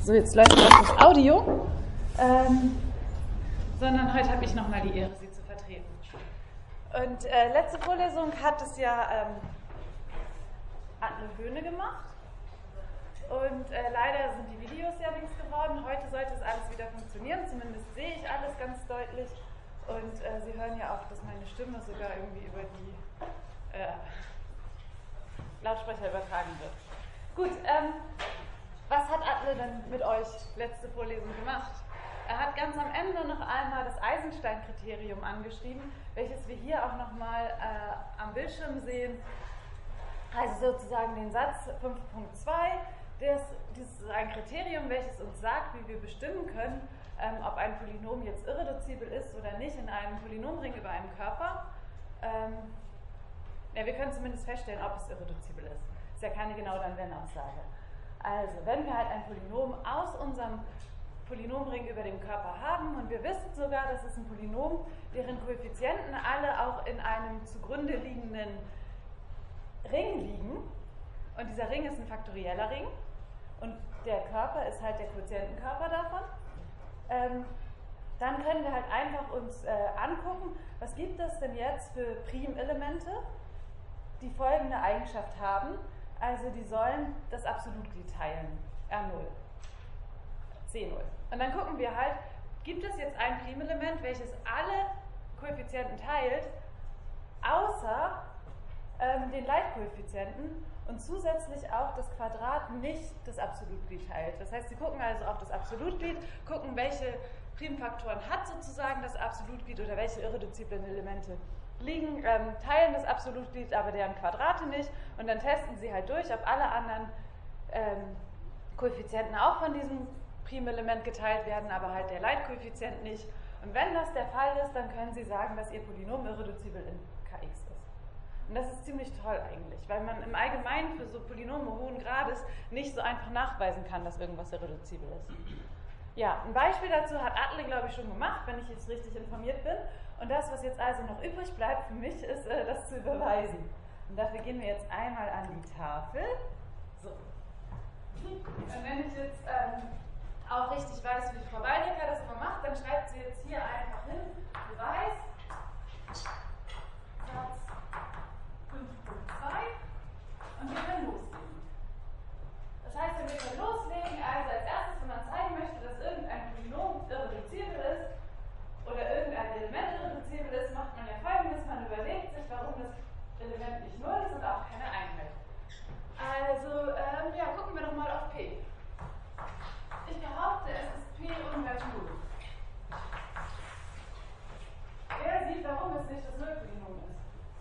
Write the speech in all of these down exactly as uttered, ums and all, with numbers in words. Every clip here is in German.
So, jetzt läuft auch das Audio. Ähm, sondern heute habe ich nochmal die Ehre, Sie zu vertreten. Und äh, letzte Vorlesung hat es ja ähm, Atle Höhne gemacht. Und äh, leider sind die Videos ja nichts geworden. Heute sollte es alles wieder funktionieren. Zumindest sehe ich alles ganz deutlich. Und äh, Sie hören ja auch, dass meine Stimme sogar irgendwie über die äh, Lautsprecher übertragen wird. Gut, ähm, was hat Atle denn mit euch letzte Vorlesung gemacht? Er hat ganz am Ende noch einmal das Eisenstein-Kriterium angeschrieben, welches wir hier auch nochmal äh, am Bildschirm sehen. Also sozusagen den Satz fünf Punkt zwei, das, dieses ist ein Kriterium, welches uns sagt, wie wir bestimmen können, ähm, ob ein Polynom jetzt irreduzibel ist oder nicht in einem Polynomring über einem Körper. Ähm, ja, wir können zumindest feststellen, ob es irreduzibel ist. Ist ja keine genau dann wenn Aussage. Also, wenn wir halt ein Polynom aus unserem Polynomring über dem Körper haben und wir wissen sogar, dass es ein Polynom, deren Koeffizienten alle auch in einem zugrunde liegenden Ring liegen, und dieser Ring ist ein faktorieller Ring und der Körper ist halt der Quotientenkörper davon, ähm, dann können wir halt einfach uns äh, angucken, was gibt es denn jetzt für Primelemente, die folgende Eigenschaft haben. Also die sollen das Absolutglied teilen, R null, C null. Und dann gucken wir halt, gibt es jetzt ein Primelement, welches alle Koeffizienten teilt, außer ähm, den Leitkoeffizienten und zusätzlich auch das Quadrat nicht das Absolutglied teilt. Das heißt, Sie gucken also auf das Absolutglied, gucken, welche Primfaktoren hat sozusagen das Absolutglied oder welche irreduziblen Elemente liegen, ähm, teilen das Absolutglied, aber deren Quadrate nicht, und dann testen Sie halt durch, ob alle anderen ähm, Koeffizienten auch von diesem Primelement geteilt werden, aber halt der Leitkoeffizient nicht. Und wenn das der Fall ist, dann können Sie sagen, dass Ihr Polynom irreduzibel in K X ist. Und das ist ziemlich toll eigentlich, weil man im Allgemeinen für so Polynome hohen Grades nicht so einfach nachweisen kann, dass irgendwas irreduzibel ist. Ja, ein Beispiel dazu hat Atle, glaube ich, schon gemacht, wenn ich jetzt richtig informiert bin. Und das, was jetzt also noch übrig bleibt für mich, ist, äh, das zu überweisen. Und dafür gehen wir jetzt einmal an die Tafel. So. Und wenn ich jetzt ähm, auch richtig weiß, wie Frau Waldecker das immer macht, dann schreibt sie jetzt hier einfach hin, Beweis, Satz fünf Punkt zwei, und wir können loslegen. Das heißt, wenn wir können loslegen, also als erstes, wenn man zeigen möchte, dass irgendein Polynom irreduzibel ist oder irgendein Element irreduzibel ist, macht man ja Folgendes: Man überlegt sich, warum das Element nicht null ist und auch keine Einheit. Also, ähm, ja, gucken wir doch mal auf P. Ich behaupte, es ist P ungleich null. Wer sieht, warum es nicht das Nullpolynom ist?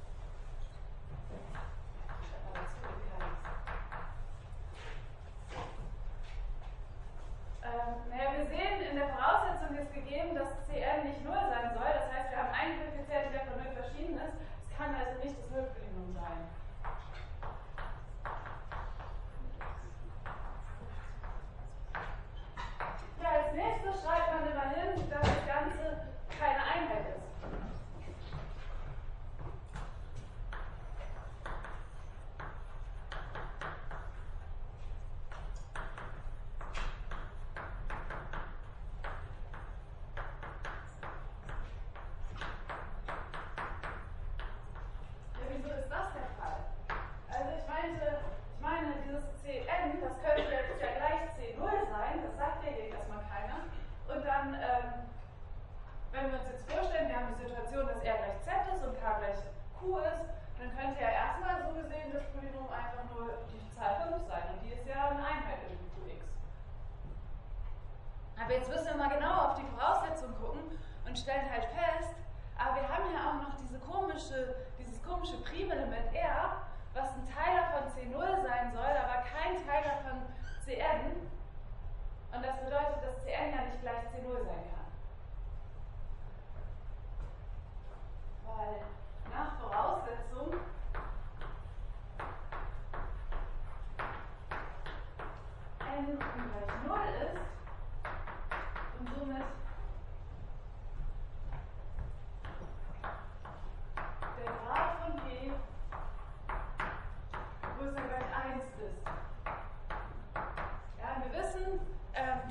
Ähm, naja, wir sehen, in der Voraussetzung ist gegeben, dass C n nicht null sein soll. Das heißt, wir haben einen Koeffizienten, der von null verschieden ist. Es kann also nicht das Nullpolynom sein. Ja, als nächstes schreibt man immerhin, dass das Ganze keine Einheit ist. Aber jetzt müssen wir mal genau auf die Voraussetzungen gucken und stellen halt fest, aber wir haben ja auch noch diese komische, dieses komische Primelement R, was ein Teiler von C null sein soll, aber kein Teiler von C n. Und das bedeutet, dass C n ja nicht gleich C null sein kann. Weil nach Voraussetzung n ungleich null ist und somit der Grad von P größer gleich eins ist. Ja, wir wissen, ähm,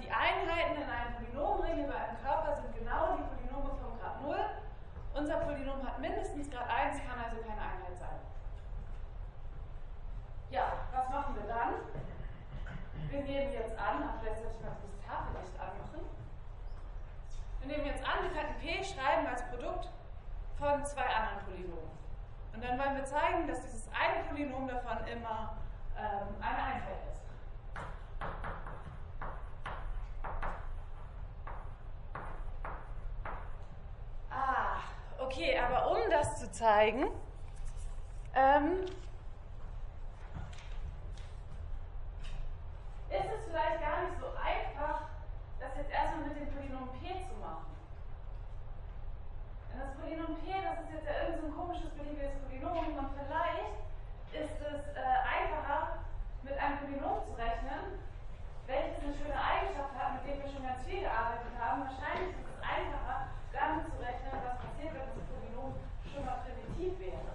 nehmen jetzt an, ach, vielleicht sollte ich mal das Tafellicht anmachen. Wir nehmen jetzt an, wir könnten P schreiben als Produkt von zwei anderen Polynomen. Und dann wollen wir zeigen, dass dieses eine Polynom davon immer ähm, eine Einheit ist. Ah, okay, aber um das zu zeigen, ähm, ist es vielleicht gar nicht so einfach, das jetzt erstmal mit dem Polynom P zu machen. Denn das Polynom P, das ist jetzt ja irgend so ein komisches beliebiges Polynom und vielleicht ist es äh, einfacher, mit einem Polynom zu rechnen, welches eine schöne Eigenschaft hat, mit dem wir schon ganz viel gearbeitet haben. Wahrscheinlich ist es einfacher, damit zu rechnen, was passiert, wenn das Polynom schon mal primitiv wäre.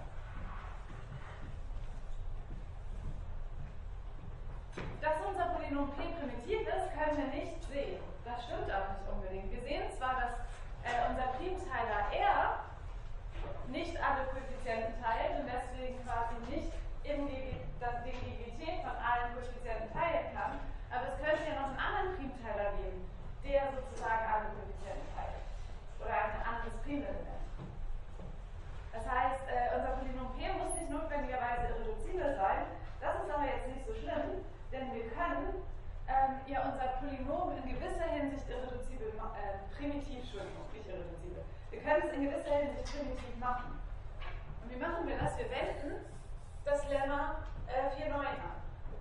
Dass unser Polynom P primitiv ist, können wir nicht sehen. Das stimmt auch nicht unbedingt. Wir sehen zwar, dass äh, unser Primteiler R nicht alle Koeffizienten teilt und deswegen quasi nicht im G G, das, den G G T von allen Koeffizienten teilen kann, aber es könnte ja noch einen anderen Primteiler geben, der sozusagen alle Koeffizienten teilt. Oder ein anderes Primelement. Das heißt, äh, unser Polynom P muss nicht notwendigerweise irreduzibel sein. Das ist aber jetzt nicht so schlimm, denn wir können ähm, ja unser Polynom in gewisser Hinsicht irreduzibel, äh, primitiv, Entschuldigung, nicht irreduzibel. Wir können es in gewisser Hinsicht primitiv machen. Und wie machen wir das? Wir wenden das Lemma äh, vier Punkt neun an.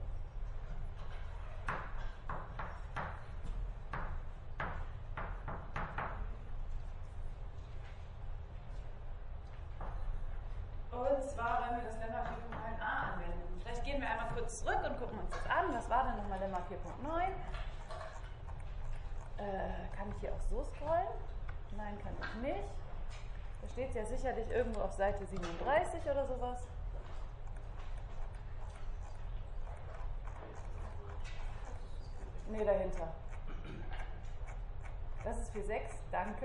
Und zwar wollen wir das Lemma vier Punkt neun a anwenden. Vielleicht gehen wir einmal kurz zurück und gucken uns das an. Was war denn nochmal Lemma vier Punkt neun? Äh, kann ich hier auch so scrollen? Nein, kann ich nicht. Da steht es ja sicherlich irgendwo auf Seite siebenunddreißig oder sowas. Nee, dahinter. Das ist vier Punkt sechs, danke.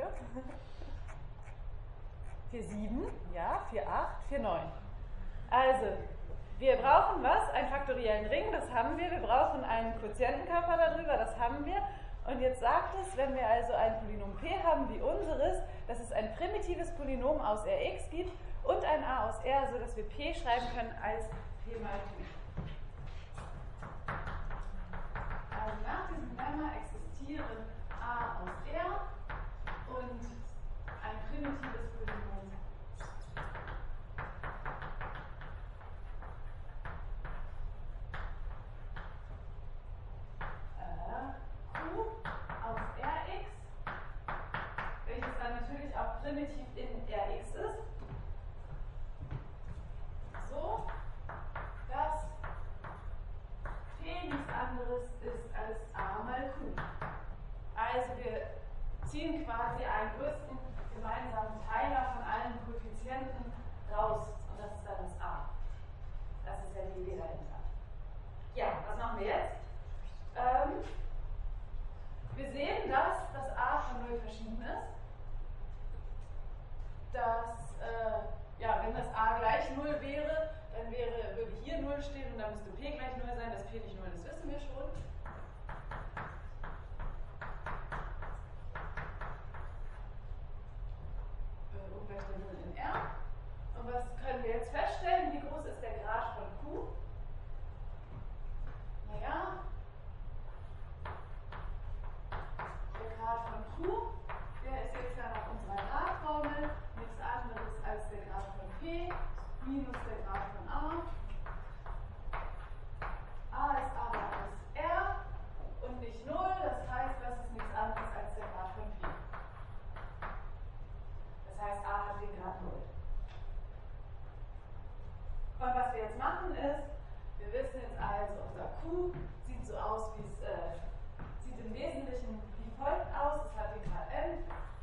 vier Punkt sieben, ja, vier Punkt acht, vier Punkt neun. Also, wir brauchen was? Einen faktoriellen Ring, das haben wir. Wir brauchen einen Quotientenkörper darüber, das haben wir. Und jetzt sagt es, wenn wir also ein Polynom P haben wie unseres, dass es ein primitives Polynom aus Rx gibt und ein A aus R, sodass wir P schreiben können als P mal Q. Also nach diesem Lemma existieren A aus R und ein primitives Polynom äh, Q aus Rx, welches dann natürlich auch primitiv in Rx ist, so dass P nichts anderes ist als A mal Q. Also wir ziehen quasi einen größten gemeinsamen Teiler von allen Koeffizienten raus und das ist dann das A. Das ist ja die Idee dahinter. Ja, was machen wir jetzt? Ähm, wir sehen, dass das A von null verschieden ist. Dass, äh, ja, wenn das A gleich null wäre, dann wäre, würde hier null stehen und dann müsste P gleich null sein. Dass P nicht null ist, wissen wir schon. Äh, und gleich der null in R. Und was können wir jetzt feststellen? Wie groß ist der Grad von Q? Naja, der Grad von Q, der ist jetzt ja nach unserer Gradformel nichts anderes als der Grad von P minus der Grad von A. A ist aber aus R und nicht null, das heißt, das ist nichts anderes als der Grad von P. Das heißt, A hat den Grad null. Und was wir jetzt machen ist, wir wissen jetzt also, unser Q sieht so aus, wie es äh, sieht im Wesentlichen wie folgt aus. Es hat den Grad n.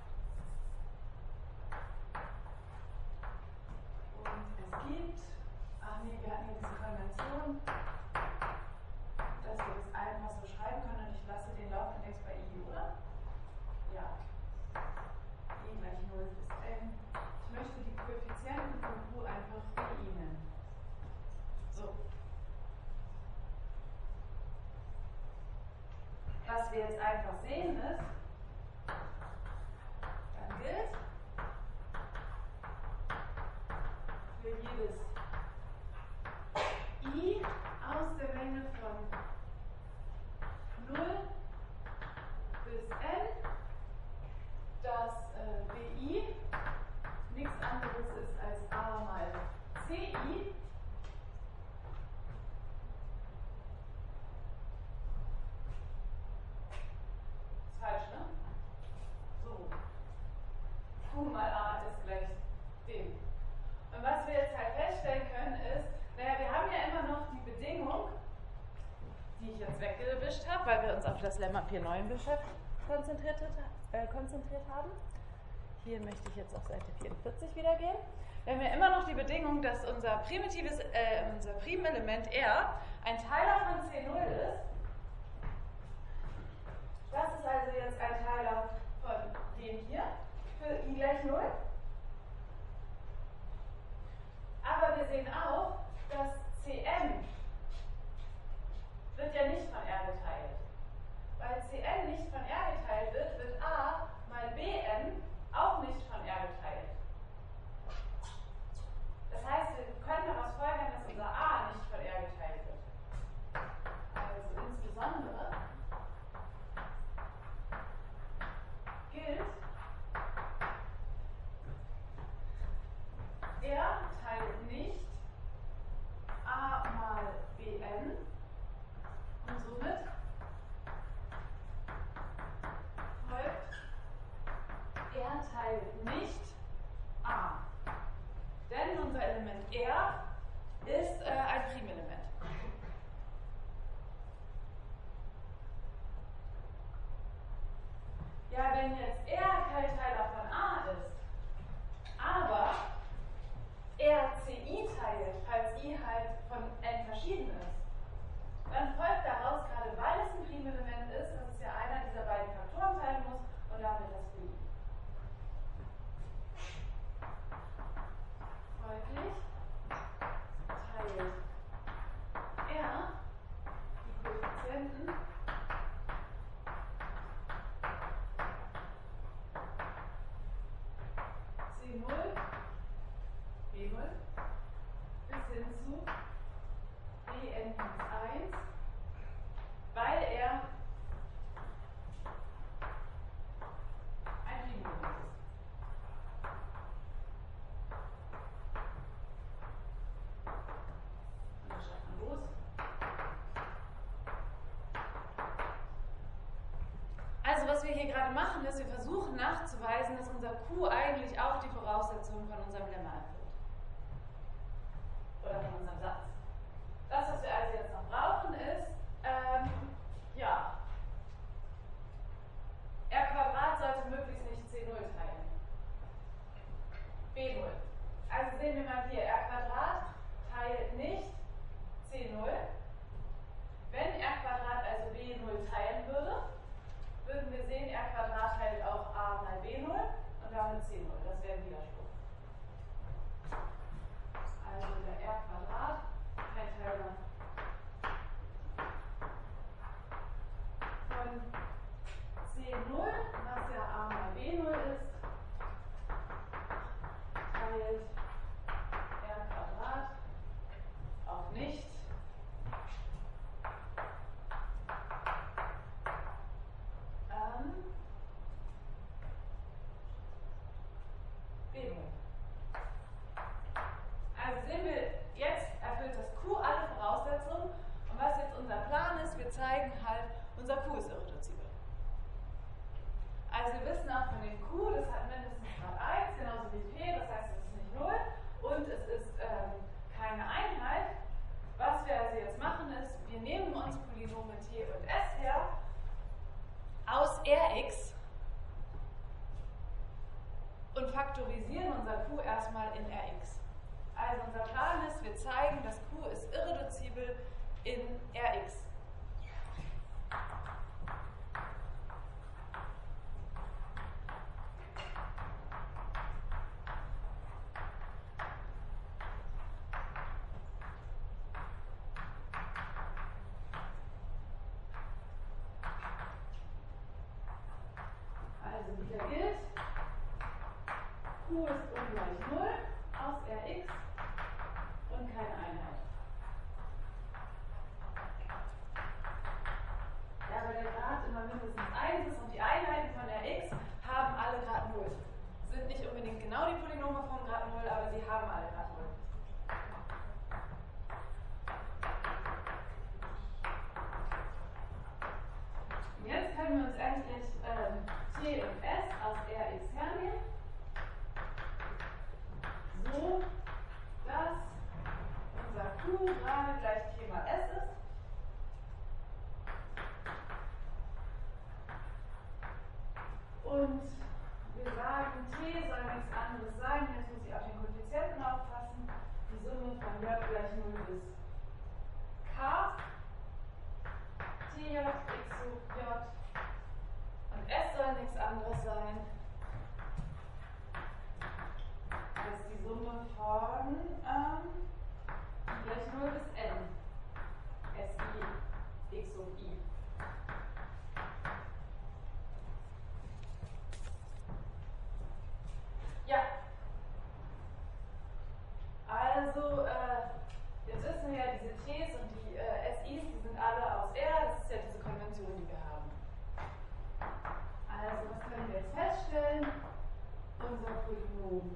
Und es gibt, ach nee, wir hatten hier diese Konvention, dass wir das einfach so schreiben können und ich lasse den Laufindex bei I, oder? Ja. I gleich null bis n. Ich möchte die Koeffizienten von Q einfach für I nennen. So. was wir jetzt einfach sehen ist, dann gilt für jedes I aus der Menge von null bis n, dass äh, Bi nichts anderes ist als A mal Ci. Ist falsch, ne? So. Q mal A ist gleich dem. Und was wir jetzt halt feststellen können ist, naja, wir haben ja immer noch die Bedingung, die ich jetzt weggewischt habe, weil wir uns auf das Lemma vier neun konzentriert, äh, konzentriert haben. Hier möchte ich jetzt auf Seite vierundvierzig wieder gehen. Wir haben ja immer noch die Bedingung, dass unser primitives, äh, unser Primelement R ein Teiler von C null ist. Das ist also jetzt ein Teiler von dem hier für I gleich null. Aber wir sehen auch, dass Cn wird ja nicht von R geteilt. Weil Cn nicht von R geteilt wird, wird A mal Bn auch nicht von R geteilt. Das heißt, wir können daraus folgern, dass unser A nicht von R geteilt wird. Also insbesondere gilt, R teilt nicht A mal Bn und somit folgt, R teilt nicht A. Denn unser Element R ist äh, ein Primelement. Ja, wenn jetzt R kein Teiler von A ist, aber R Ci teilt, falls I halt von n verschieden ist, dann folgt daraus, gerade weil es ein Primelement ist, dass es ja einer dieser beiden Faktoren teilen muss und damit das I. Folglich teilt R die Koeffizienten C null, B null bis hin zu Bn minus eins, weil er ein Primelement ist. Los. Also was wir hier gerade machen, ist, wir versuchen nachzuweisen, dass unser Q eigentlich auch die Voraussetzungen von unserem Lemma erfüllt. Oder von unserem Satz. Das, was wir also jetzt noch brauchen, ist, ähm, ja, R Quadrat sollte möglichst nicht C null teilen. B null. Also sehen wir mal hier, R Quadrat teilt nicht C null. Wenn R Quadrat also B null teilen würde, würden wir sehen, R Quadrat teilt auch A mal B null und damit C null. Das wäre ein Widerspruch. Also der R Quadrat Teiler von C null, was ja A mal B null ist, teilt R Quadrat auch nicht ähm, B null. Also sehen wir, jetzt erfüllt das Q alle Voraussetzungen und was jetzt unser Plan ist, wir zeigen halt, unser Q ist irreduzibel. Also wir wissen auch von dem Q, das hat mindestens Grad eins, genauso wie P, das heißt es ist nicht null und es ist ähm, keine Einheit. Was wir also jetzt machen ist, wir nehmen uns Polynome T und S her aus Rx und faktorisieren unser Q erstmal in Rx. Also unser Plan ist, wir zeigen, dass Q ist irreduzibel in Rx. der gilt, Q ist ungleich null aus Rx und keine Einheit. Ja, weil der Grad immer mindestens eins ist und die Einheiten von Rx haben alle Grad null. Sind nicht unbedingt genau die Polynome von Grad null, aber sie haben alle Grad null. Jetzt können wir uns endlich ähm, T und S aus Rx hernehmen, so dass unser Q gerade gleich T mal S ist. Und wir sagen, T soll nichts anderes sein, jetzt muss ich auf den Koeffizienten aufpassen, die Summe von J gleich null bis K, Tj, x hoch J, und S soll nichts anderes sein als die Summe von ähm, gleich null bis N, Si, x hoch I. Ja, also äh, jetzt wissen wir ja, diese T's und die äh, Sis, die sind alle aus R, das ist ja diese Konvention, die wir haben. Also was können wir jetzt feststellen? Unser Polynom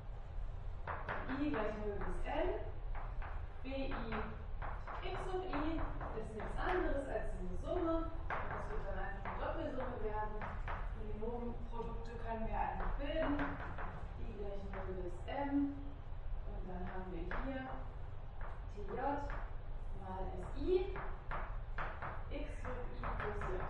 I gleich null bis N, Bi x hoch I ist nichts anderes als diese Summe, und das wird dann einfach eine Doppelsumme werden. Polynomprodukte können wir einfach bilden. I gleich null bis M, und dann haben wir hier Tj mal Si, x hoch I plus J.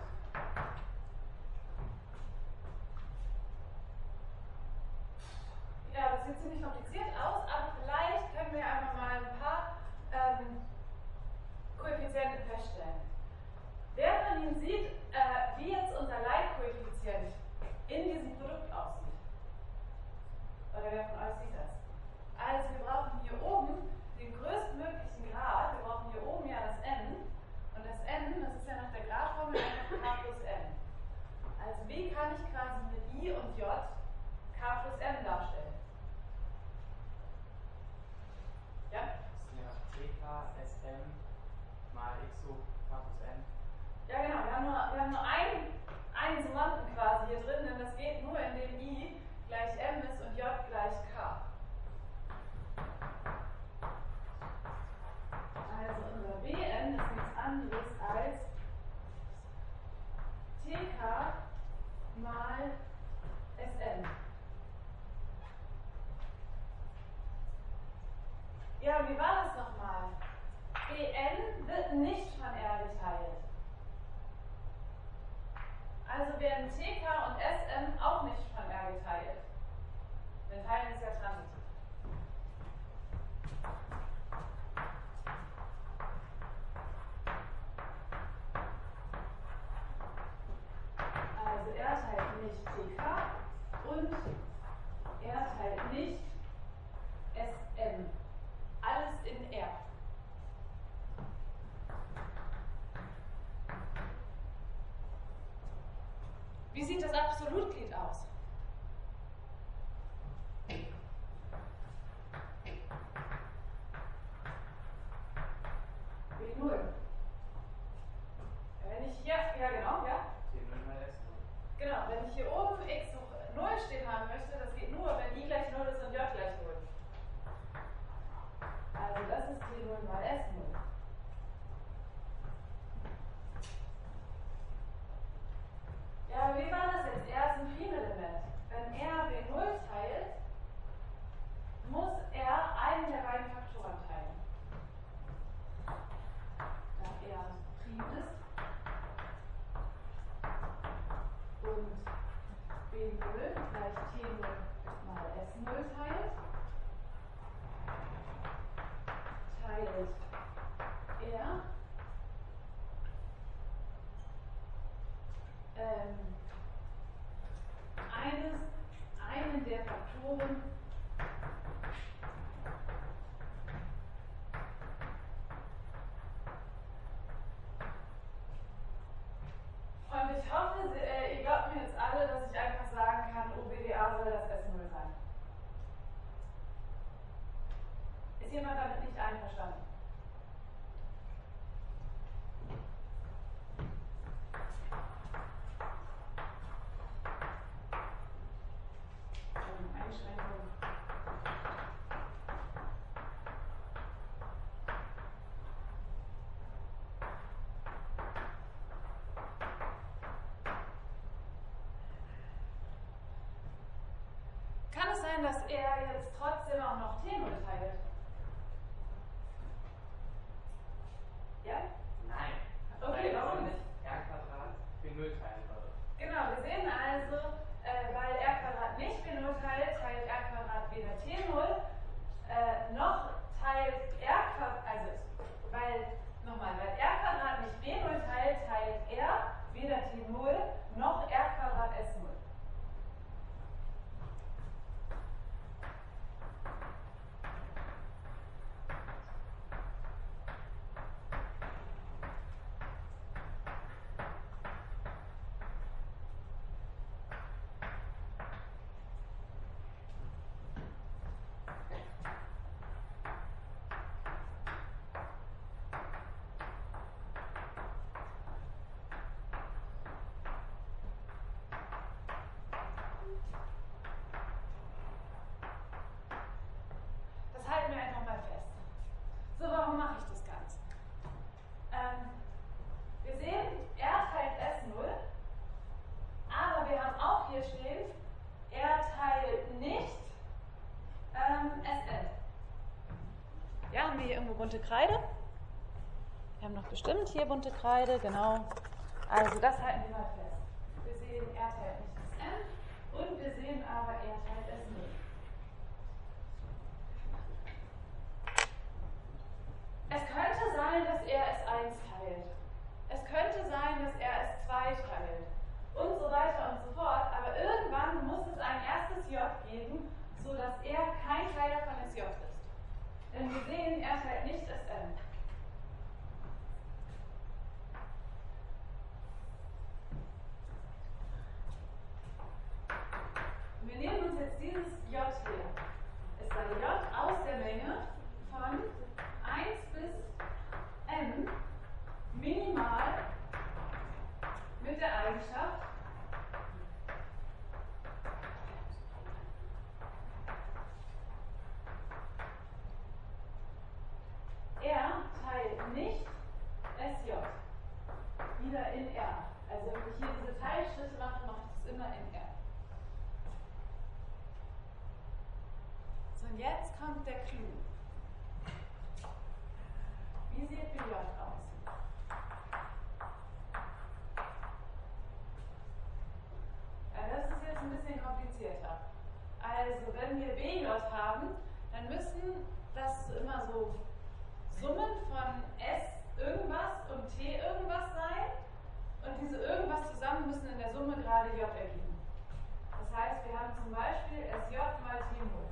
Ja, das sieht ziemlich kompliziert aus, aber vielleicht können wir einfach mal ein paar ähm, Koeffizienten feststellen. Wer von Ihnen sieht, äh, wie jetzt unser Leitkoeffizient in diesem Produkt aussieht? Oder wer von euch sieht das? Also wir brauchen hier oben den größtmöglichen Grad, wir brauchen hier oben ja das n, und das n, das ist ja nach der Gradformel einfach k plus n. Also wie kann ich quasi mit I und J k plus n darstellen? Ja? Das wäre Tk Sm mal x hoch k plus n. Ja genau, wir haben nur, wir haben nur einen, einen Summanden quasi hier drin, denn das geht nur, indem I gleich m ist und J gleich k. Also unser Bn ist nichts anderes als Tk mal Sm. Ja, wie war das nochmal? Bn wird nicht von R geteilt. Also werden Tk und Sm auch nicht von R geteilt. Denn Teilen ist ja transitiv. Also er teilt nicht Tk und er teilt nicht Sm. Alles in R. Wie sieht das Absolutglied aus? B null. Wenn ich hier, ja genau, ja? T null mal S null. Genau, wenn ich hier oben x hoch null stehen haben möchte, das geht nur, wenn I gleich null ist und J gleich null. Also das ist T null mal S null. Ja, aber wie war das jetzt? R ist ein Primelement. Wenn R B null teilt, muss er einen der beiden Faktoren teilen. Da R prim ist und B null gleich T null mal S null teilt, teilt R ähm, eines, einen der Faktoren und ich hoffe, ihr glaubt mir jetzt alle, dass ich einfach sagen Ist jemand damit nicht einverstanden? Einschränkungen. Kann es sein, dass er jetzt trotzdem auch noch T null teilt? Ja? Nein. Okay, warum nicht? R Quadrat B null teilen würde. Genau, wir sehen also, äh, weil R Quadrat nicht B null teilt, teilt R Quadrat weder T null, äh, noch teilt R Quadrat, also, weil, nochmal, weil R Quadrat nicht B null teilt, teilt R weder T null noch R Quadrat S null. Das halten wir einfach mal fest. So, warum mache ich das Ganze? Ähm, wir sehen, R teilt S null, aber wir haben auch hier stehen, R teilt nicht ähm, S N. Ja, haben wir hier irgendwo bunte Kreide? Wir haben noch bestimmt hier bunte Kreide, genau. Also das halten wir mal fest. Wir sehen, R teilt nicht S N und wir sehen aber, R teilt S null. Es könnte sein, dass er S eins teilt. Es könnte sein, dass er S zwei teilt. Und so weiter und so fort. Aber irgendwann muss es ein erstes J geben, sodass er kein Teiler von S J ist. Denn wir sehen, er teilt nicht S N. Wir nehmen uns jetzt dieses J hier. Es sei J aus der Menge von eins bis n minimal mit der Eigenschaft R teilt nicht S J. Wieder in R. Also wenn ich hier diese Teilschritte mache, mache ich das immer in R. So, und jetzt kommt der Clou. Wie sieht B J aus? Ja, das ist jetzt ein bisschen komplizierter. Also, wenn wir B J haben, dann müssen das immer so Summen von S irgendwas und T irgendwas sein. Und diese irgendwas zusammen müssen in der Summe gerade J ergeben. Das heißt, wir haben zum Beispiel S J mal T null.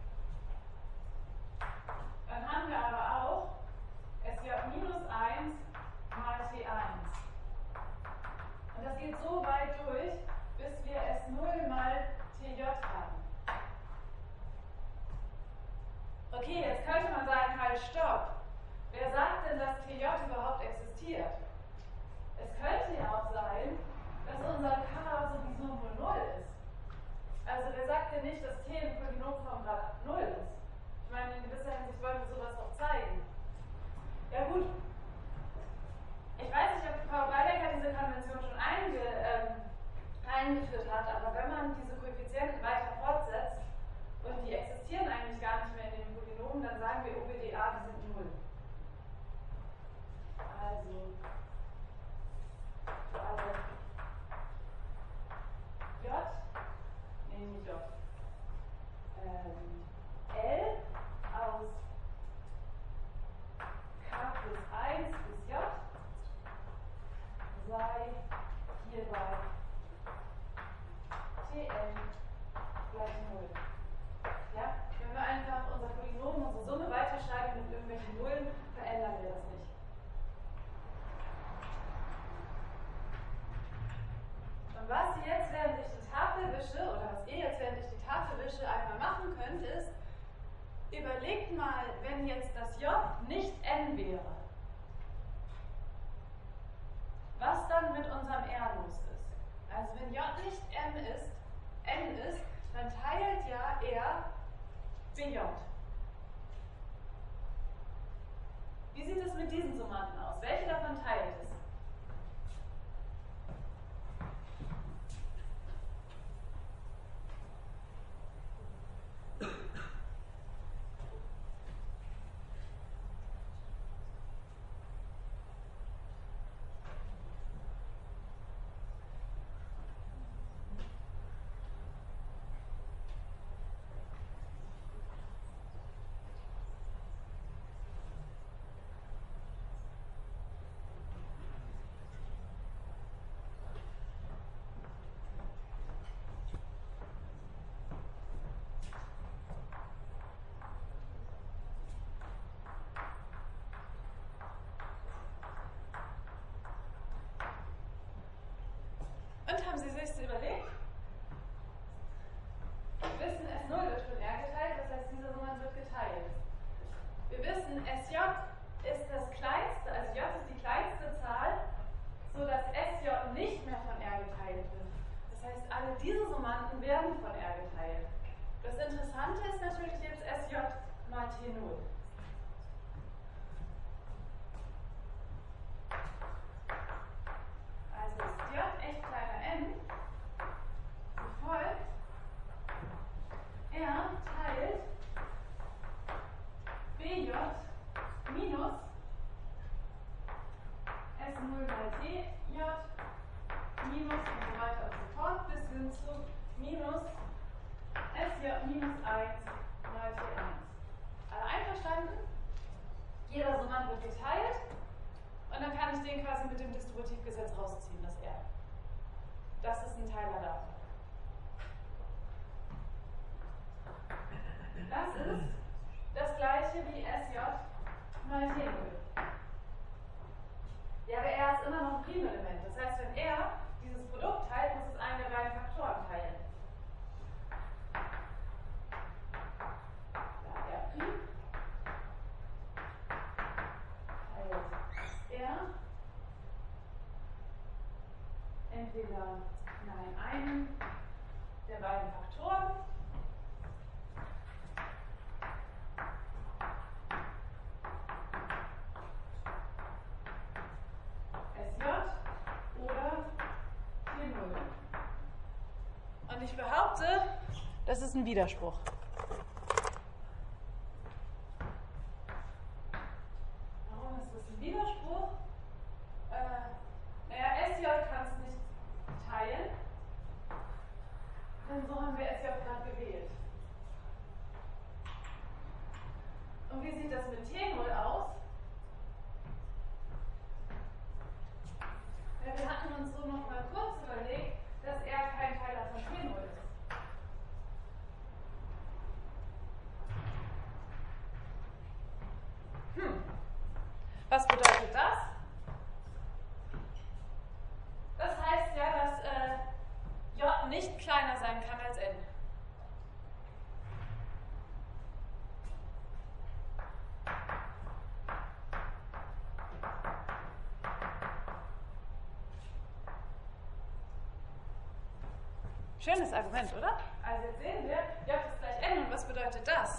Dann haben wir aber auch S J minus eins mal T eins. Und das geht so weit durch, bis wir S null mal T J haben. Okay, jetzt könnte man sagen, halt, stopp. Wer sagt denn, dass T J überhaupt existiert? Es könnte ja auch sein, dass unser K sowieso nur null ist. Also wer sagt denn nicht, dass T in Polynomform Grad null ist? Ich meine, in gewisser Hinsicht wollen wir sowas auch zeigen. Ja gut, ich weiß nicht, ob Frau Breidecker diese Konvention schon einge, ähm, eingeführt hat, aber wenn man diese Koeffizienten weiter fortsetzt und die existieren eigentlich gar nicht mehr in den Polynomen, dann sagen wir O B D A, die sind null. Also, für alle J, nee, nicht J, ähm, L aus K plus eins bis J sei hierbei T n gleich null. Ja? Wenn wir einfach unser Polynom, unsere Summe weiterschreiben mit irgendwelchen Nullen, verändern wir das nicht. Und was ihr jetzt, während ich die Tafel wische, oder was ihr jetzt, während ich die Tafel wische, einmal machen könnt, ist, überlegt mal, wenn jetzt das J nicht n wäre, was dann mit unserem R los ist. Also wenn J nicht m ist, n ist, dann teilt ja R B J. Wie sieht es mit diesen Summanden aus? Welche davon teilt es? Und haben Sie sich das überlegt? Wir wissen, S null wird von R geteilt, das heißt, diese Summe wird geteilt. Wir wissen, S J ist das kleinste, also J ist die kleinste Zahl, sodass S J nicht mehr von R geteilt wird. Das heißt, alle diese Summanden werden von R geteilt. Das Interessante ist natürlich jetzt S J mal T null. Also ist J echt kleiner n, wie folgt, R teilt B J minus S null mal T J minus und so weiter und so fort bis hin zu minus S J minus eins mal T eins. Alle einverstanden? Jeder Summand wird geteilt. Und dann kann ich den quasi mit dem Distributivgesetz rausziehen, das R. Das ist ein Teiler davon. Das ist das gleiche wie S J mal T null. Ja, aber R ist immer noch ein Primelement. Das heißt, wenn R dieses Produkt teilt, muss es einen der beiden Faktoren teilen. Da R Prim teilt R entweder nein, einen der beiden Faktoren S J oder T null. Und ich behaupte, das ist ein Widerspruch. Warum ist das ein Widerspruch? Äh, naja, S J kann es nicht teilen, denn so haben wir S J gerade gewählt. Und wie sieht das mit T null aus? Ja, wir hatten uns so noch mal kurz überlegt, dass R kein Teiler von T null ist. Hm. Was bedeutet das? Das heißt ja, dass äh, J nicht kleiner sein kann als N. Schönes Argument, oder? Also jetzt sehen wir, J ist gleich N und was bedeutet das?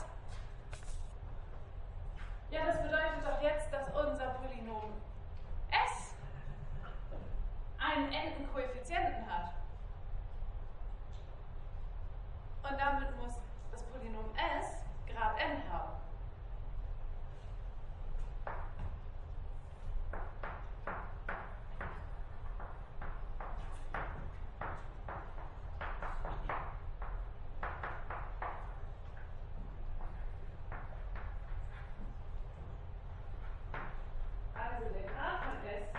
Ja, das bedeutet doch jetzt, dass unser Polynom S einen n-ten Koeffizienten hat. Und damit muss das Polynom S Grad n haben. Also der Grad von S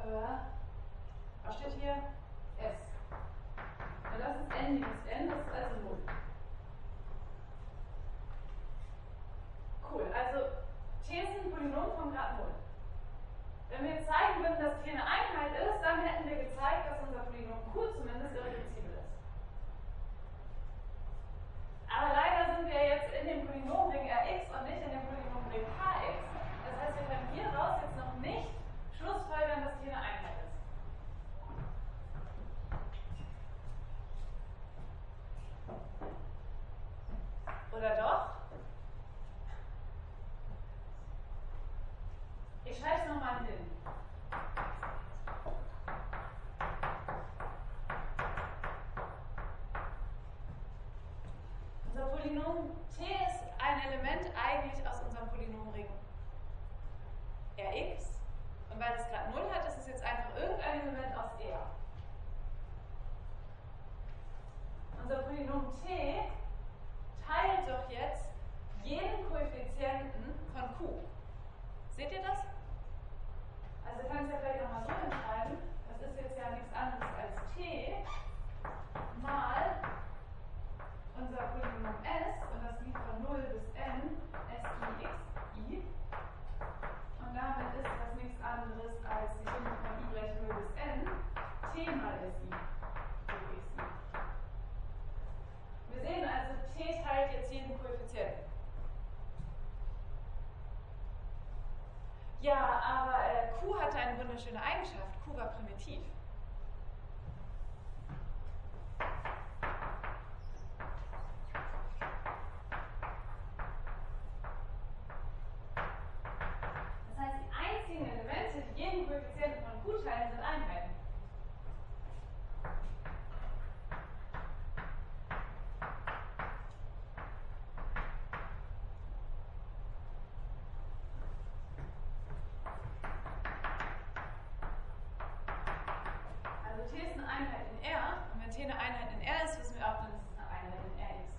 äh, was steht hier? S. Und das ist n minus n, das ist also null. Cool, also T ist ein Polynom von Grad null. Wenn wir jetzt zeigen würden, dass T eine Einheit ist, dann hätten wir gezeigt, dass unser Polynom Q zumindest irreduzibel ist. Aber leider sind wir jetzt in dem Polynomring Rx und nicht in dem Polynomring Kx. Das heißt, wir können hieraus jetzt noch nicht schlussfolgern, dass T eine Einheit ist. Oder doch? Ich schreibe es nochmal hin. Unser Polynom T ist ein Element eigentlich aus unserem Polynomring Rx. Und weil es gerade null hat, ist es jetzt einfach irgendein Element aus R. Unser Polynom T teilt doch jetzt jeden Koeffizienten von Q. Seht ihr das? Also ihr könnt es ja vielleicht nochmal so hinschreiben. Das ist jetzt ja nichts anderes als T mal unser Polynom S, und das geht von null bis n, S I x I. Und damit ist das nichts anderes als die Summe von y gleich null bis n, T mal S I durch x I. Wir sehen also, T teilt jetzt jeden Koeffizienten. Ja, aber äh, Q hatte eine wunderschöne Eigenschaft. Q war primitiv. Das heißt, die einzigen Elemente, die jeden Koeffizienten von Q teilen, sind Einheiten. Also T ist eine Einheit in R, und wenn T eine Einheit in R ist, wissen wir auch, dann ist es eine Einheit in Rx.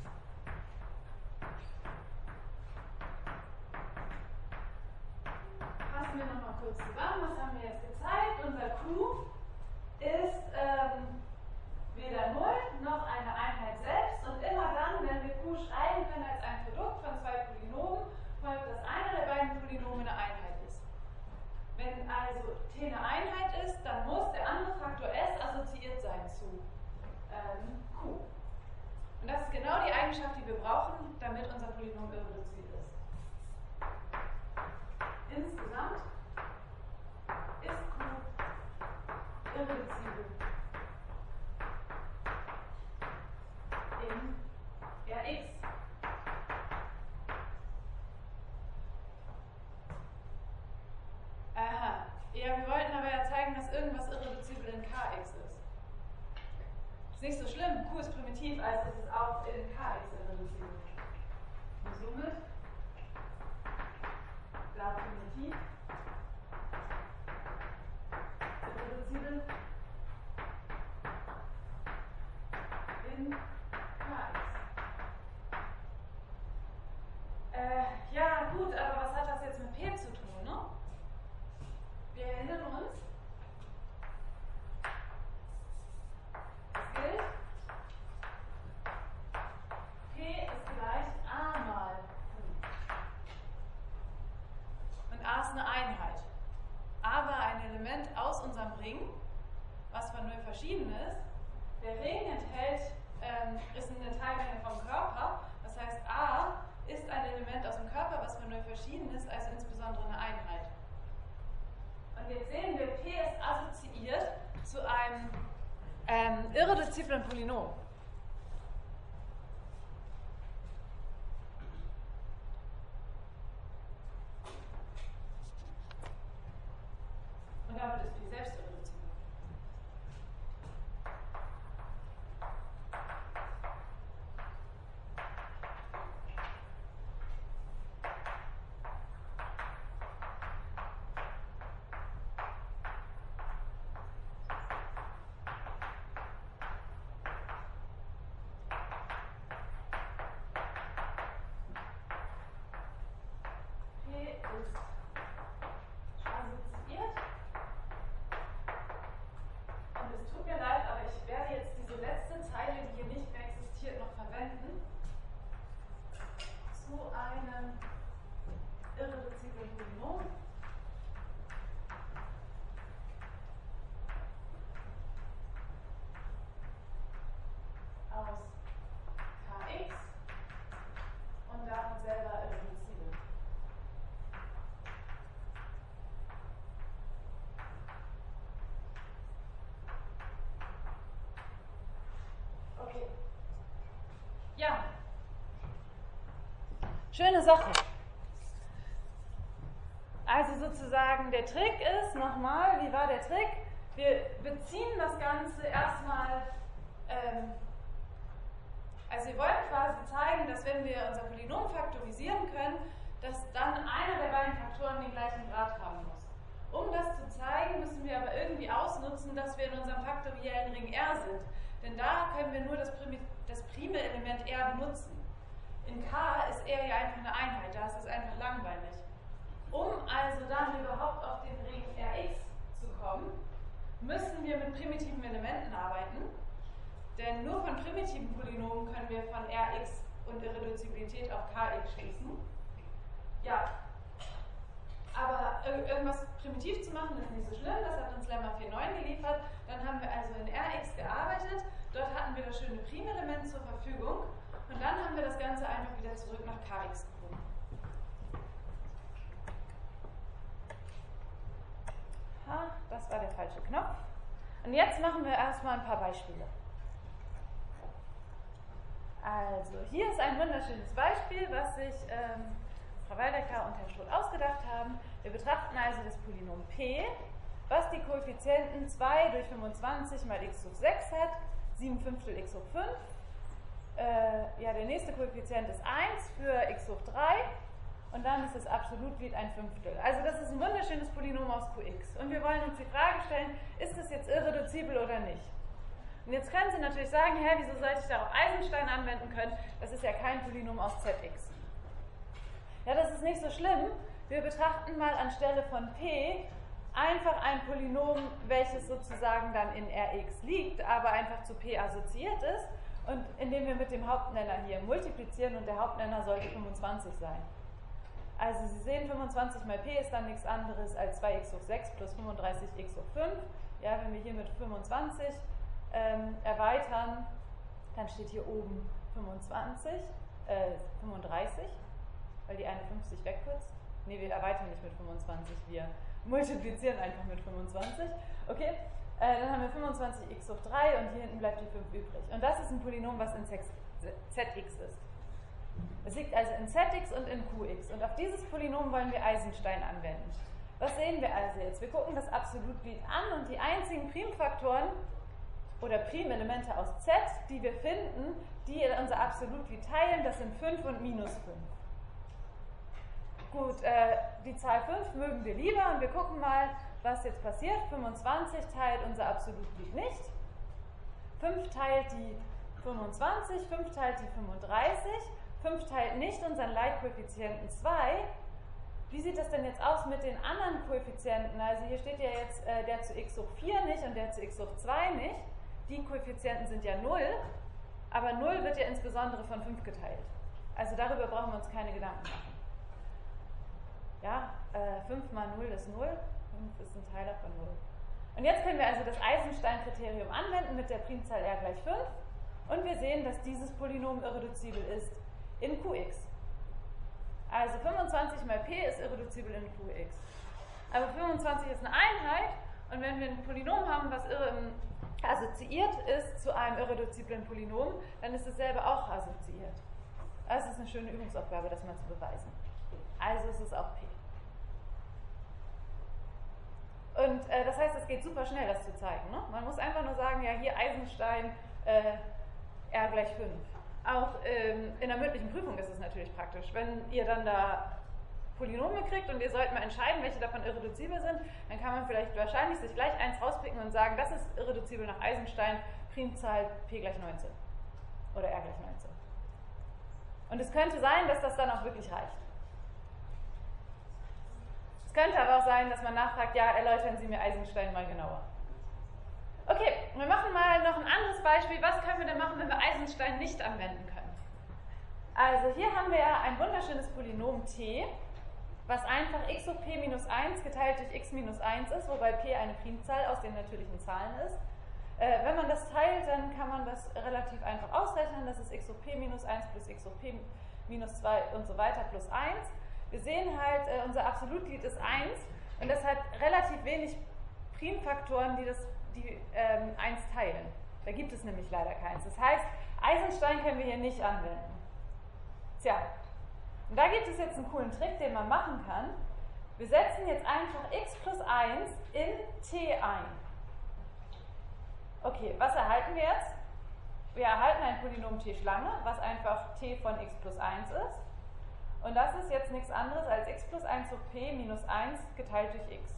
Fassen wir nochmal kurz zusammen, was haben wir jetzt gezeigt? Unser Q ist ähm, weder null noch eine Einheit selbst, und immer dann, wenn wir Q schreiben können als ein Produkt von zwei Polynomen, folgt, dass einer der beiden Polynome eine Einheit ist. Wenn also T eine Einheit ist, dann muss der andere Faktor S assoziiert sein zu ähm, Q. Und das ist genau die Eigenschaft, die wir brauchen, damit unser Polynom irreduzibel ist. Insgesamt ist Q irreduzibel in Rx. Aha. Ja, wir wollten aber ja zeigen, dass irgendwas irreduzibel in Kx ist. Ist nicht so schlimm, Q ist primitiv, also ist es auch in Kx irreduzibel. Und somit, da primitiv, irreduzibel in Kx. Äh, ja gut, aber was hat das jetzt mit P zu tun, ne? Wir erinnern uns, es gilt, P ist gleich A mal Q. Und A ist eine Einheit. A war ein Element aus unserem Ring, was von null verschieden ist. Der Ring enthält, ähm, ist eine Teilmenge vom Körper. Das heißt, A ist ein Element aus dem Körper, was von null verschieden ist, also insbesondere eine Einheit. Und jetzt sehen wir, P ist assoziiert zu einem ähm, irreduziblen Polynom. Und damit ist P selbst irreduzibel. Schöne Sache. Also sozusagen der Trick ist, nochmal, wie war der Trick? Wir beziehen das Ganze erstmal, ähm, also wir wollen quasi zeigen, dass wenn wir unser Polynom faktorisieren können, dass dann einer der beiden Faktoren den gleichen Grad haben muss. Um das zu zeigen, müssen wir aber irgendwie ausnutzen, dass wir in unserem faktoriellen Ring R sind. Denn da können wir nur das, Prim das prime Element R benutzen. In K ist R ja einfach eine Einheit, da ist es einfach langweilig. Um also dann überhaupt auf den Ring R x zu kommen, müssen wir mit primitiven Elementen arbeiten. Denn nur von primitiven Polynomen können wir von R x und Irreduzibilität auf K x schließen. Ja, aber irgendwas primitiv zu machen ist nicht so schlimm, das hat uns Lemma vier Punkt neun geliefert. Dann haben wir also in R x gearbeitet, dort hatten wir das schöne Primelement zur Verfügung und dann haben wir das Ganze einfach wieder zurück nach K x gehoben. Ha, das war der falsche Knopf. Und jetzt machen wir erstmal ein paar Beispiele. Also, hier ist ein wunderschönes Beispiel, was sich ähm, Frau Waldecker und Herr Schroth ausgedacht haben. Wir betrachten also das Polynom P, was die Koeffizienten zwei durch fünfundzwanzig mal x hoch sechs hat, sieben Fünftel x hoch fünf. Äh, ja, der nächste Koeffizient ist eins für x hoch drei und dann ist das Absolutglied ein Fünftel. Also das ist ein wunderschönes Polynom aus Qx. Und wir wollen uns die Frage stellen, ist es jetzt irreduzibel oder nicht? Und jetzt können Sie natürlich sagen, hä, wieso sollte ich darauf Eisenstein anwenden können? Das ist ja kein Polynom aus Zx. Ja, das ist nicht so schlimm. Wir betrachten mal anstelle von P einfach ein Polynom, welches sozusagen dann in Rx liegt, aber einfach zu P assoziiert ist und indem wir mit dem Hauptnenner hier multiplizieren und der Hauptnenner sollte fünfundzwanzig sein. Also Sie sehen, fünfundzwanzig mal P ist dann nichts anderes als zwei x hoch sechs plus fünfunddreißig x hoch fünf. Ja, wenn wir hier mit fünfundzwanzig ähm, erweitern, dann steht hier oben fünfundzwanzig, äh, fünfunddreißig, weil die einundfünfzig wegkürzt. Ne, wir erweitern nicht mit fünfundzwanzig, wir multiplizieren einfach mit fünfundzwanzig. Okay, äh, dann haben wir fünfundzwanzig x hoch drei und hier hinten bleibt die fünf übrig. Und das ist ein Polynom, was in Zx ist. Es liegt also in Zx und in Qx. Und auf dieses Polynom wollen wir Eisenstein anwenden. Was sehen wir also jetzt? Wir gucken das Absolutglied an und die einzigen Primfaktoren oder Primelemente aus Z, die wir finden, die unser Absolutglied teilen, das sind fünf und minus fünf. Gut, äh, die Zahl fünf mögen wir lieber und wir gucken mal, was jetzt passiert. fünfundzwanzig teilt unser Absolutglied nicht. fünf teilt die fünfundzwanzig, fünf teilt die fünfunddreißig, fünf teilt nicht unseren Leitkoeffizienten zwei. Wie sieht das denn jetzt aus mit den anderen Koeffizienten? Also hier steht ja jetzt äh, der zu x hoch vier nicht und der zu x hoch zwei nicht. Die Koeffizienten sind ja null, aber null wird ja insbesondere von fünf geteilt. Also darüber brauchen wir uns keine Gedanken machen. Ja, äh, fünf mal null ist null, fünf ist ein Teiler von null. Und jetzt können wir also das Eisenstein-Kriterium anwenden mit der Primzahl r gleich fünf und wir sehen, dass dieses Polynom irreduzibel ist in Qx. Also fünfundzwanzig mal P ist irreduzibel in Qx. Aber fünfundzwanzig ist eine Einheit und wenn wir ein Polynom haben, was assoziiert ist zu einem irreduziblen Polynom, dann ist es selber auch assoziiert. Das ist eine schöne Übungsaufgabe, das mal zu beweisen. Also ist es auch P. Und äh, das heißt, es geht super schnell, das zu zeigen. Ne? Man muss einfach nur sagen, ja, hier Eisenstein, äh, R gleich fünf. Auch ähm, in der mündlichen Prüfung ist es natürlich praktisch. Wenn ihr dann da Polynome kriegt und ihr sollt mal entscheiden, welche davon irreduzibel sind, dann kann man vielleicht wahrscheinlich sich gleich eins rauspicken und sagen, das ist irreduzibel nach Eisenstein, Primzahl P gleich neunzehn. Oder R gleich neunzehn. Und es könnte sein, dass das dann auch wirklich reicht. Es könnte aber auch sein, dass man nachfragt, ja, erläutern Sie mir Eisenstein mal genauer. Okay, wir machen mal noch ein anderes Beispiel. Was können wir denn machen, wenn wir Eisenstein nicht anwenden können? Also hier haben wir ja ein wunderschönes Polynom t, was einfach x hoch p minus eins geteilt durch x minus eins ist, wobei p eine Primzahl aus den natürlichen Zahlen ist. Äh, wenn man das teilt, dann kann man das relativ einfach ausrechnen. Das ist x hoch p minus eins plus x hoch p minus zwei und so weiter plus eins. Wir sehen halt, äh, unser Absolutglied ist eins und das hat relativ wenig Primfaktoren, die das die ähm, eins teilen. Da gibt es nämlich leider keins. Das heißt, Eisenstein können wir hier nicht anwenden. Tja, Und da gibt es jetzt einen coolen Trick, den man machen kann. Wir setzen jetzt einfach x plus eins in t ein. Okay, was erhalten wir jetzt? Wir erhalten ein Polynom t Schlange, was einfach t von x plus eins ist. Und das ist jetzt nichts anderes als x plus eins hoch p minus eins geteilt durch x.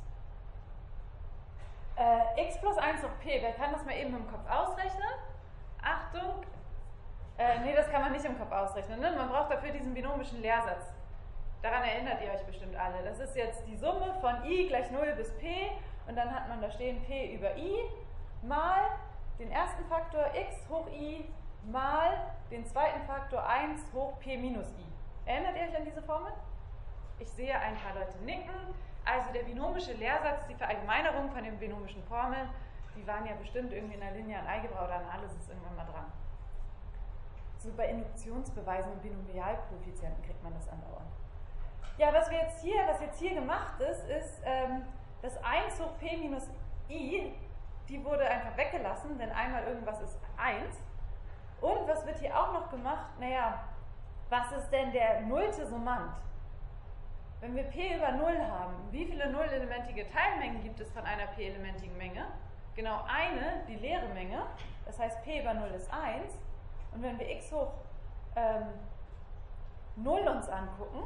Äh, x plus eins hoch p, wer kann das mal eben im Kopf ausrechnen? Achtung! Äh, nee, das kann man nicht im Kopf ausrechnen. Ne? Man braucht dafür diesen binomischen Lehrsatz. Daran erinnert ihr euch bestimmt alle. Das ist jetzt die Summe von i gleich null bis p und dann hat man da stehen p über i mal den ersten Faktor x hoch i mal den zweiten Faktor eins hoch p minus i. Erinnert ihr euch an diese Formel? Ich sehe ein paar Leute nicken. Also der binomische Lehrsatz, die Verallgemeinerung von den binomischen Formeln, die waren ja bestimmt irgendwie in der linearen Algebra oder Analysis irgendwann mal dran. So bei Induktionsbeweisen und Binomialkoeffizienten kriegt man das andauernd. Ja, was wir jetzt hier, was jetzt hier gemacht ist, ist, ähm, das eins hoch p minus i, die wurde einfach weggelassen, denn einmal irgendwas ist eins. Und was wird hier auch noch gemacht? Naja, was ist denn der nullte Summand? Wenn wir p über null haben, wie viele nullelementige Teilmengen gibt es von einer p-elementigen Menge? Genau eine, die leere Menge, das heißt p über null ist eins. Und wenn wir x hoch ähm, null uns angucken,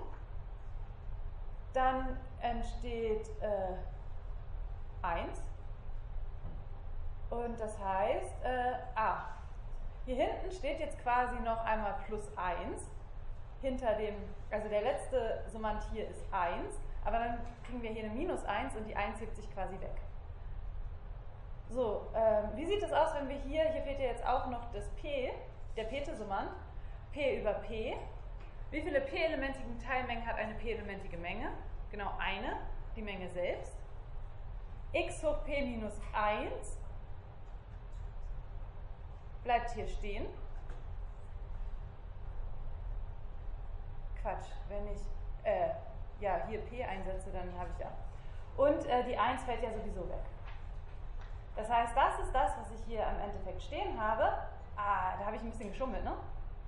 dann entsteht äh, eins. Und das heißt, äh, ah, hier hinten steht jetzt quasi noch einmal plus eins. Hinter dem, also der letzte Summand hier ist eins, aber dann kriegen wir hier eine minus eins und die eins hebt sich quasi weg. So, ähm, wie sieht es aus, wenn wir hier, hier fehlt ja jetzt auch noch das p, der p-te Summand, p über p. Wie viele p-elementigen Teilmengen hat eine p-elementige Menge? Genau eine, die Menge selbst. X hoch p minus eins bleibt hier stehen. Quatsch, wenn ich äh, ja, hier p einsetze, dann habe ich ja. Und äh, die eins fällt ja sowieso weg. Das heißt, das ist das, was ich hier am Endeffekt stehen habe. Ah, da habe ich ein bisschen geschummelt, ne?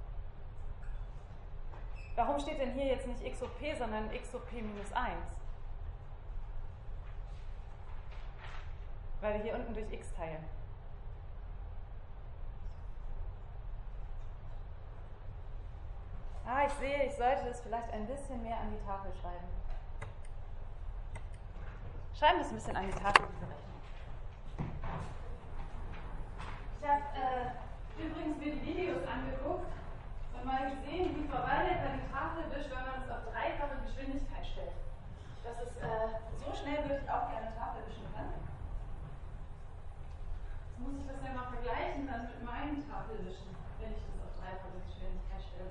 Warum steht denn hier jetzt nicht x hoch p, sondern x hoch p minus eins? Weil wir hier unten durch x teilen. Ah, ich sehe, ich sollte das vielleicht ein bisschen mehr an die Tafel schreiben. Schreiben wir es ein bisschen an die Tafel, diese Rechnung. Ich habe äh, übrigens mir die Videos angeguckt und mal gesehen, wie verweilt er die Tafel wischt, wenn man es auf dreifache Geschwindigkeit stellt. Das ist äh, so schnell, würde ich auch gerne Tafel wischen kann. Jetzt muss ich das ja mal vergleichen dann mit meinem Tafelwischen, wenn ich das auf dreifache Geschwindigkeit stelle.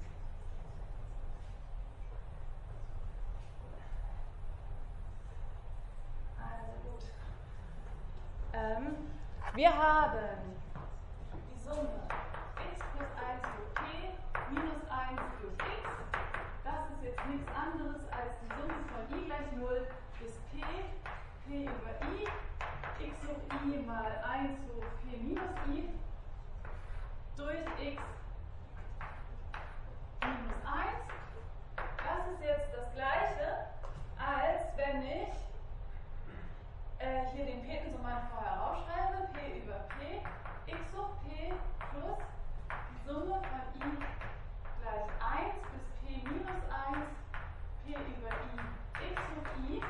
Also gut. Ähm, wir haben die Summe x plus eins hoch p minus eins durch x. Das ist jetzt nichts anderes als die Summe von i gleich null bis p, p über i, x hoch i mal eins hoch p minus i durch x minus eins. Das ist jetzt das Gleiche, als wenn ich äh, hier den p-ten Summand vorher rausschreibe, p über p, x hoch p plus die Summe von i gleich eins bis p minus eins, p über i, x hoch i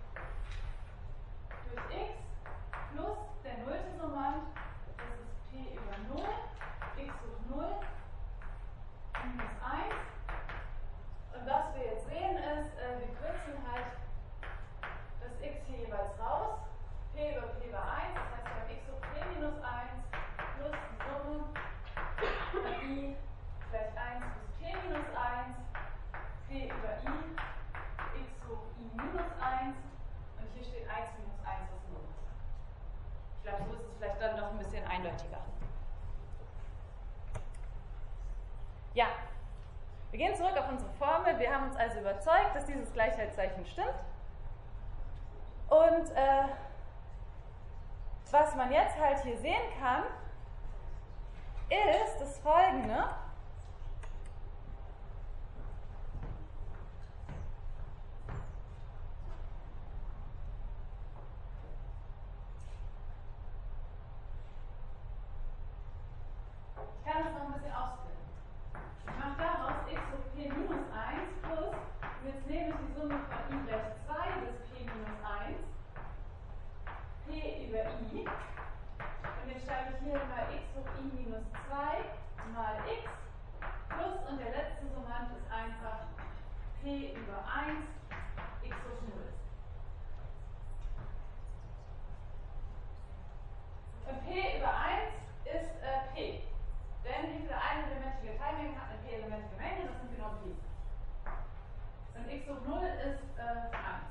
durch x plus der nullte Summand, das ist p über null, x hoch null minus eins. Und was wir jetzt sehen ist, äh, wir kürzen halt das x hier jeweils raus. P über p war eins, das heißt wir haben x hoch p minus eins plus die Summe von i gleich eins bis p minus eins, p über i, x hoch i minus eins und hier steht eins minus eins, was null ist. Ich glaube, so ist es vielleicht dann noch ein bisschen eindeutiger. Ja, wir gehen zurück auf unsere Formel. Wir haben uns also überzeugt, dass dieses Gleichheitszeichen stimmt. Und äh, was man jetzt halt hier sehen kann, ist das Folgende. P über eins x hoch null. Und P über eins ist äh, P. Denn wie viele einelementige Teilmengen hat eine P-elementige Menge? Das sind genau P. Und x hoch null ist äh, eins.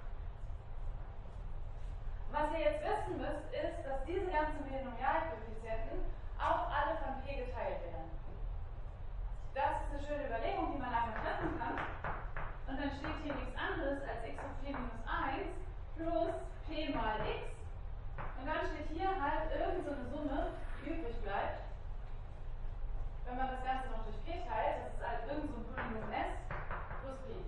Was ihr jetzt wissen müsst, ist, dass diese ganzen Binomialkoeffizienten auch alle von P geteilt werden. Das ist eine schöne Überlegung, die man einfach treffen kann. Und dann steht hier nichts anderes als x hoch vier minus eins plus P mal x. Und dann steht hier halt irgend so eine Summe, die übrig bleibt. Wenn man das Ganze noch durch P teilt, das ist halt irgend so ein Polynom S plus P.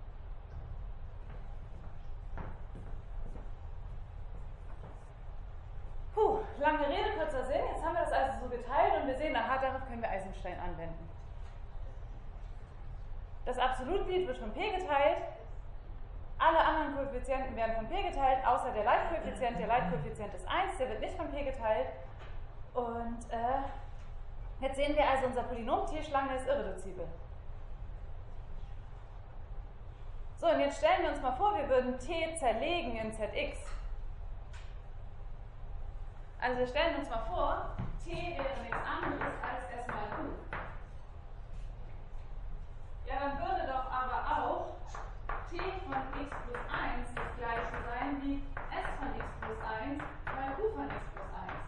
Puh, lange Rede, kurzer Sinn. Jetzt haben wir das also so geteilt und wir sehen, aha, darauf können wir Eisenstein anwenden. Das Absolutglied wird von P geteilt. Alle anderen Koeffizienten werden von P geteilt, außer der Leitkoeffizient. Der Leitkoeffizient ist eins, der wird nicht von P geteilt. Und äh, jetzt sehen wir also, unser Polynom T-Schlange ist irreduzibel. So, und jetzt stellen wir uns mal vor, wir würden T zerlegen in Z X. Also wir stellen uns mal vor, T wäre nichts anderes als erstmal Q. Ja, dann würde doch aber auch T von x plus eins das gleiche sein wie S von x plus eins mal Q von x plus eins.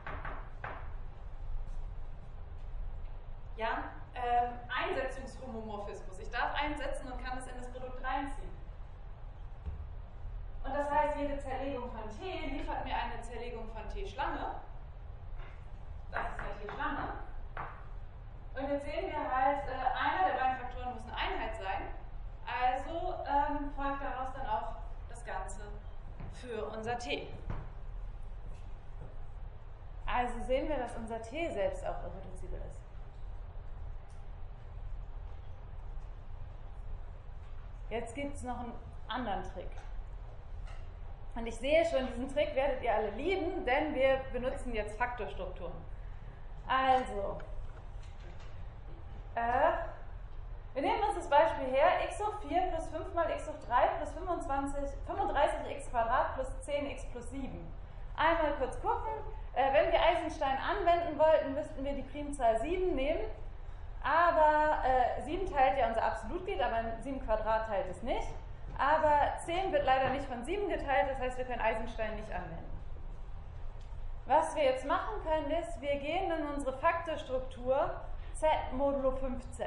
Ja, ähm, Einsetzungshomomorphismus. Ich darf einsetzen und kann es in das Produkt reinziehen. Und das heißt, jede Zerlegung von T liefert mir eine Zerlegung von T-Schlange. Das ist ja T-Schlange. Und jetzt sehen wir halt, äh, einer der beiden Faktoren muss eine Einheit sein. Also ähm, folgt daraus dann auch das Ganze für unser T. Also sehen wir, dass unser T selbst auch irreduzibel ist. Jetzt gibt es noch einen anderen Trick. Und ich sehe schon, diesen Trick werdet ihr alle lieben, denn wir benutzen jetzt Faktorstrukturen. Also, äh, wir nehmen uns das Beispiel her, x hoch vier plus fünf mal x hoch drei plus fünfunddreißig x Quadrat plus zehn x plus sieben. Einmal kurz gucken, äh, wenn wir Eisenstein anwenden wollten, müssten wir die Primzahl sieben nehmen, aber äh, sieben teilt ja unser Absolutglied, aber sieben Quadrat teilt es nicht. Aber zehn wird leider nicht von sieben geteilt, das heißt, wir können Eisenstein nicht anwenden. Was wir jetzt machen können, ist, wir gehen in unsere Faktorstruktur Z modulo fünf Z.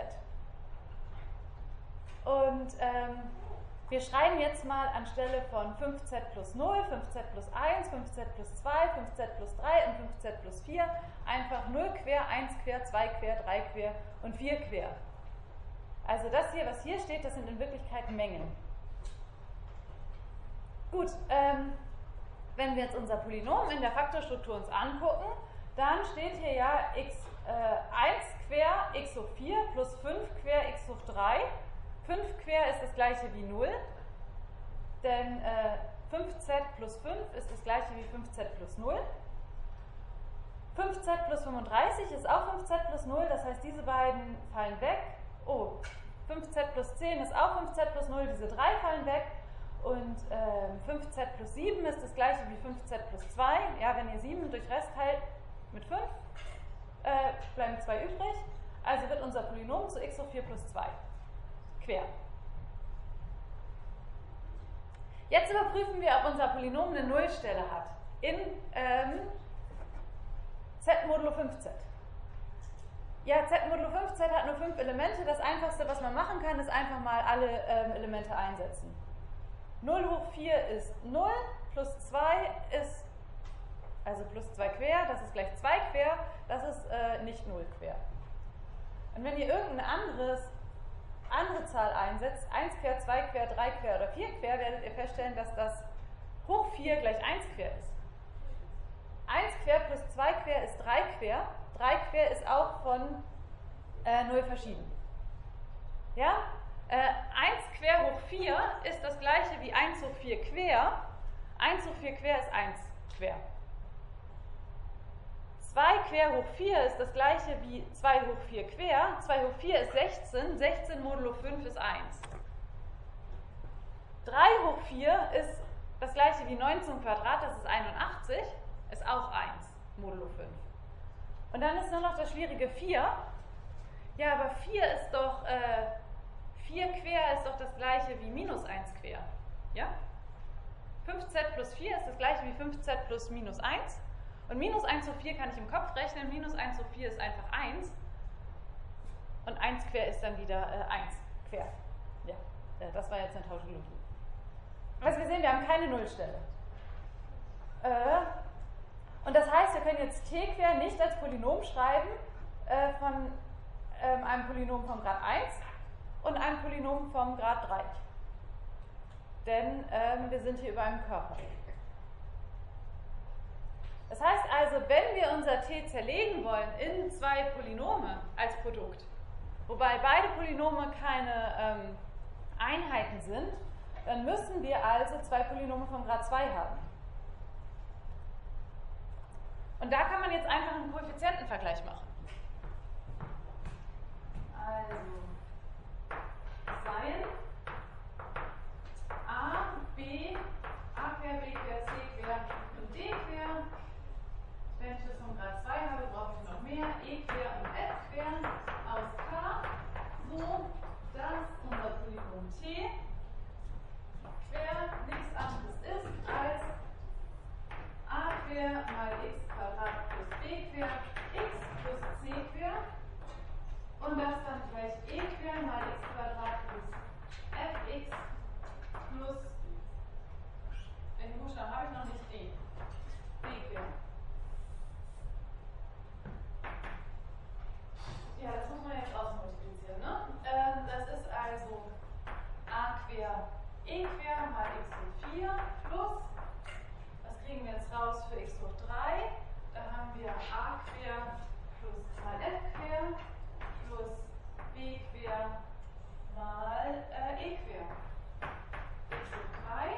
Und ähm, wir schreiben jetzt mal anstelle von fünf Z plus null, fünf Z plus eins, fünf Z plus zwei, fünf Z plus drei und fünf Z plus vier einfach null quer, eins quer, zwei quer, drei quer und vier quer. Also das hier, was hier steht, das sind in Wirklichkeit Mengen. Gut, ähm, wenn wir jetzt unser Polynom in der Faktorstruktur uns angucken, dann steht hier ja x eins quer x hoch vier plus fünf quer x hoch drei. fünf quer ist das gleiche wie null, denn äh, fünf Z plus fünf ist das gleiche wie fünf Z plus null. fünf Z plus fünfunddreißig ist auch fünf Z plus null, das heißt, diese beiden fallen weg. Oh, fünf Z plus zehn ist auch fünf Z plus null, diese drei fallen weg. Und äh, fünf Z plus sieben ist das gleiche wie fünf Z plus zwei. Ja, wenn ihr sieben durch Rest teilt mit fünf, äh, bleiben zwei übrig. Also wird unser Polynom zu x hoch vier plus zwei. Quer. Jetzt überprüfen wir, ob unser Polynom eine Nullstelle hat. In ähm, Z modulo fünf Z. Ja, Z modulo fünf Z hat nur fünf Elemente. Das Einfachste, was man machen kann, ist einfach mal alle ähm, Elemente einsetzen. null hoch vier ist null, plus zwei ist, also plus zwei quer, das ist gleich zwei quer, das ist äh, nicht null quer. Und wenn ihr irgendeine anderes, andere Zahl einsetzt, eins quer, zwei quer, drei quer oder vier quer, werdet ihr feststellen, dass das hoch vier gleich eins quer ist. eins quer plus zwei quer ist drei quer, drei quer ist auch von äh, null verschieden. Ja? Äh, eins quer hoch vier ist das gleiche wie eins hoch vier quer. eins hoch vier quer ist eins quer. zwei quer hoch vier ist das gleiche wie zwei hoch vier quer. zwei hoch vier ist sechzehn. sechzehn modulo fünf ist eins. drei hoch vier ist das gleiche wie neun zum Quadrat, das ist einundachtzig, ist auch eins, modulo fünf. Und dann ist nur noch das schwierige vier. Ja, aber vier ist doch, äh, vier quer ist doch das gleiche wie minus eins quer. Ja? fünf z plus vier ist das gleiche wie fünf z plus minus eins. Und minus eins hoch vier kann ich im Kopf rechnen, minus eins hoch vier ist einfach eins. Und eins quer ist dann wieder äh, eins quer. Ja, äh, das war jetzt eine Tautologie. Also wir sehen, wir haben keine Nullstelle. Äh, und das heißt, wir können jetzt t quer nicht als Polynom schreiben äh, von ähm, einem Polynom vom Grad eins und einem Polynom vom Grad drei. Denn ähm, wir sind hier über einem Körper. Das heißt also, wenn wir unser t zerlegen wollen in zwei Polynome als Produkt, wobei beide Polynome keine ähm, Einheiten sind, dann müssen wir also zwei Polynome vom Grad zwei haben. Und da kann man jetzt einfach einen Koeffizientenvergleich machen. Also, seien a, b, a quer, b quer, c quer und d quer. Wenn ich das vom Grad zwei habe, brauche ich noch mehr, e quer und f quer aus K, so dass unser Polynom t quer nichts anderes ist als a quer mal x Quadrat plus b quer x plus c quer und das dann gleich e quer mal x Quadrat plus fx plus, welchen Buchstaben habe ich noch nicht? D. b quer. Ja, das muss man jetzt ausmultiplizieren, ne? Ähm, das ist also a quer e quer mal x hoch vier plus, was kriegen wir jetzt raus für x hoch drei? Da haben wir a quer plus mal f quer plus b quer mal äh, e quer. x hoch drei,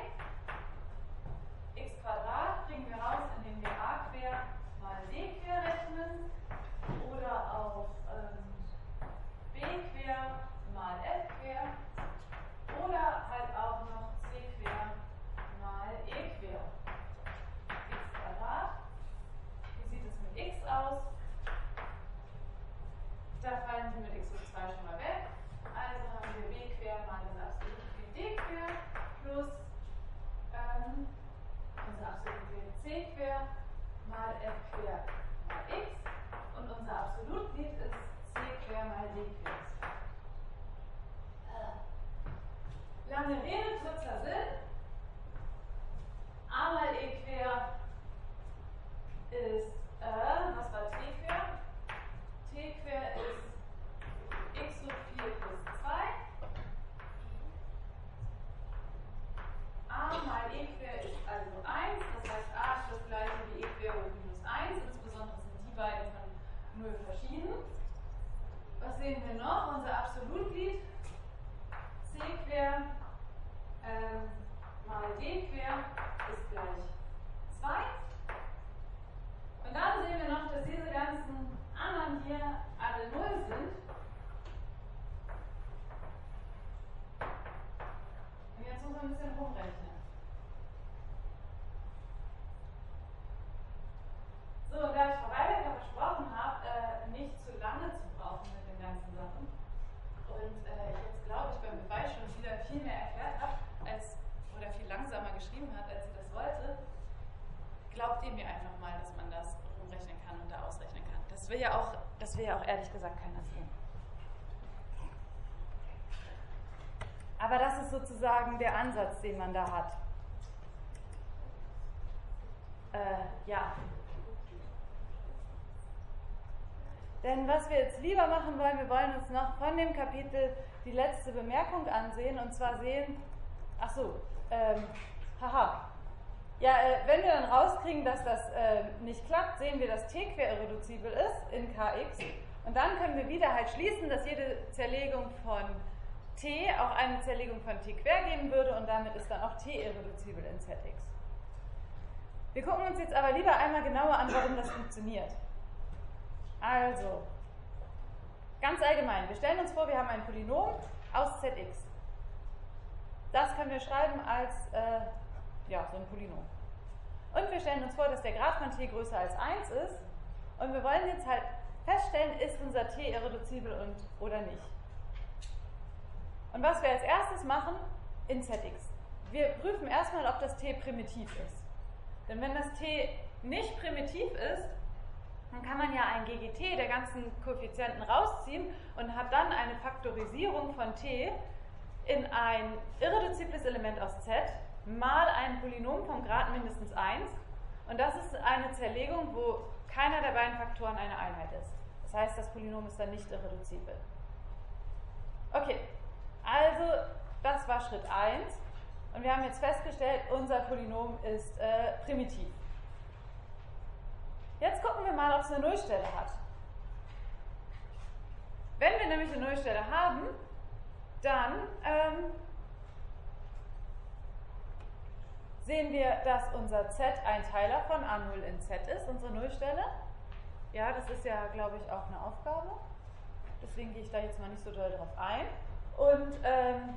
x Quadrat kriegen wir raus, indem wir a quer mal d quer rechnen oder auch ähm, b quer mal f quer oder halt auch noch c quer mal e quer. X Quadrat. Wie sieht es mit x aus? Da fallen sie mit x hoch zwei schon mal weg. Also haben wir b quer mal das absolute d quer plus ähm, unser absolute c quer mal f quer mal x und unser Absolutglied ist c quer mal d quer. Lange Rede, kurzer Sinn. A mal e quer ist, äh, was war t quer? T quer ist x hoch vier plus zwei. A mal e quer ist also eins, das heißt a ist das gleiche wie e quer hoch minus eins, insbesondere sind die beiden von null verschieden. Was sehen wir noch? Unser Absolutglied c quer ähm, mal d quer ist gleich zwei. Und dann sehen wir noch, dass diese ganzen anderen hier alle null sind. Und jetzt muss man ein bisschen rumrechnen. So, und da ich Frau Weilbecker versprochen habe, äh, nicht zu lange zu brauchen mit den ganzen Sachen und äh, ich jetzt glaube ich beim Beweis schon wieder viel mehr erklärt habe, als oder viel langsamer geschrieben hat, als sie das wollte, glaubt ihr mir einfach mal, dass man das rumrechnen kann und da ausrechnen kann. Das will ja auch, das will ja auch ehrlich gesagt keiner sehen. Aber das ist sozusagen der Ansatz, den man da hat. Äh, ja. Denn was wir jetzt lieber machen wollen, wir wollen uns noch von dem Kapitel die letzte Bemerkung ansehen und zwar sehen, ach so, ähm, haha, ja, äh, wenn wir dann rauskriegen, dass das äh, nicht klappt, sehen wir, dass t quer irreduzibel ist in Kx und dann können wir wieder halt schließen, dass jede Zerlegung von t auch eine Zerlegung von t quer geben würde und damit ist dann auch t irreduzibel in Zx. Wir gucken uns jetzt aber lieber einmal genauer an, warum das funktioniert. Also, ganz allgemein, wir stellen uns vor, wir haben ein Polynom aus Zx. Das können wir schreiben als äh, ja, so ein Polynom. Und wir stellen uns vor, dass der Grad von t größer als eins ist. Und wir wollen jetzt halt feststellen, ist unser t irreduzibel und, oder nicht. Und was wir als erstes machen, in Z X. Wir prüfen erstmal, ob das t primitiv ist. Denn wenn das t nicht primitiv ist, dann kann man ja ein G G T der ganzen Koeffizienten rausziehen und hat dann eine Faktorisierung von t in ein irreduzibles Element aus Z mal ein Polynom vom Grad mindestens eins. Und das ist eine Zerlegung, wo keiner der beiden Faktoren eine Einheit ist. Das heißt, das Polynom ist dann nicht irreduzibel. Okay, also das war Schritt eins. Und wir haben jetzt festgestellt, unser Polynom ist äh, primitiv. Jetzt gucken wir mal, ob es eine Nullstelle hat. Wenn wir nämlich eine Nullstelle haben, dann ähm, sehen wir, dass unser Z ein Teiler von A null in Z ist, unsere Nullstelle. Ja, das ist ja, glaube ich, auch eine Aufgabe. Deswegen gehe ich da jetzt mal nicht so doll drauf ein. Und ähm,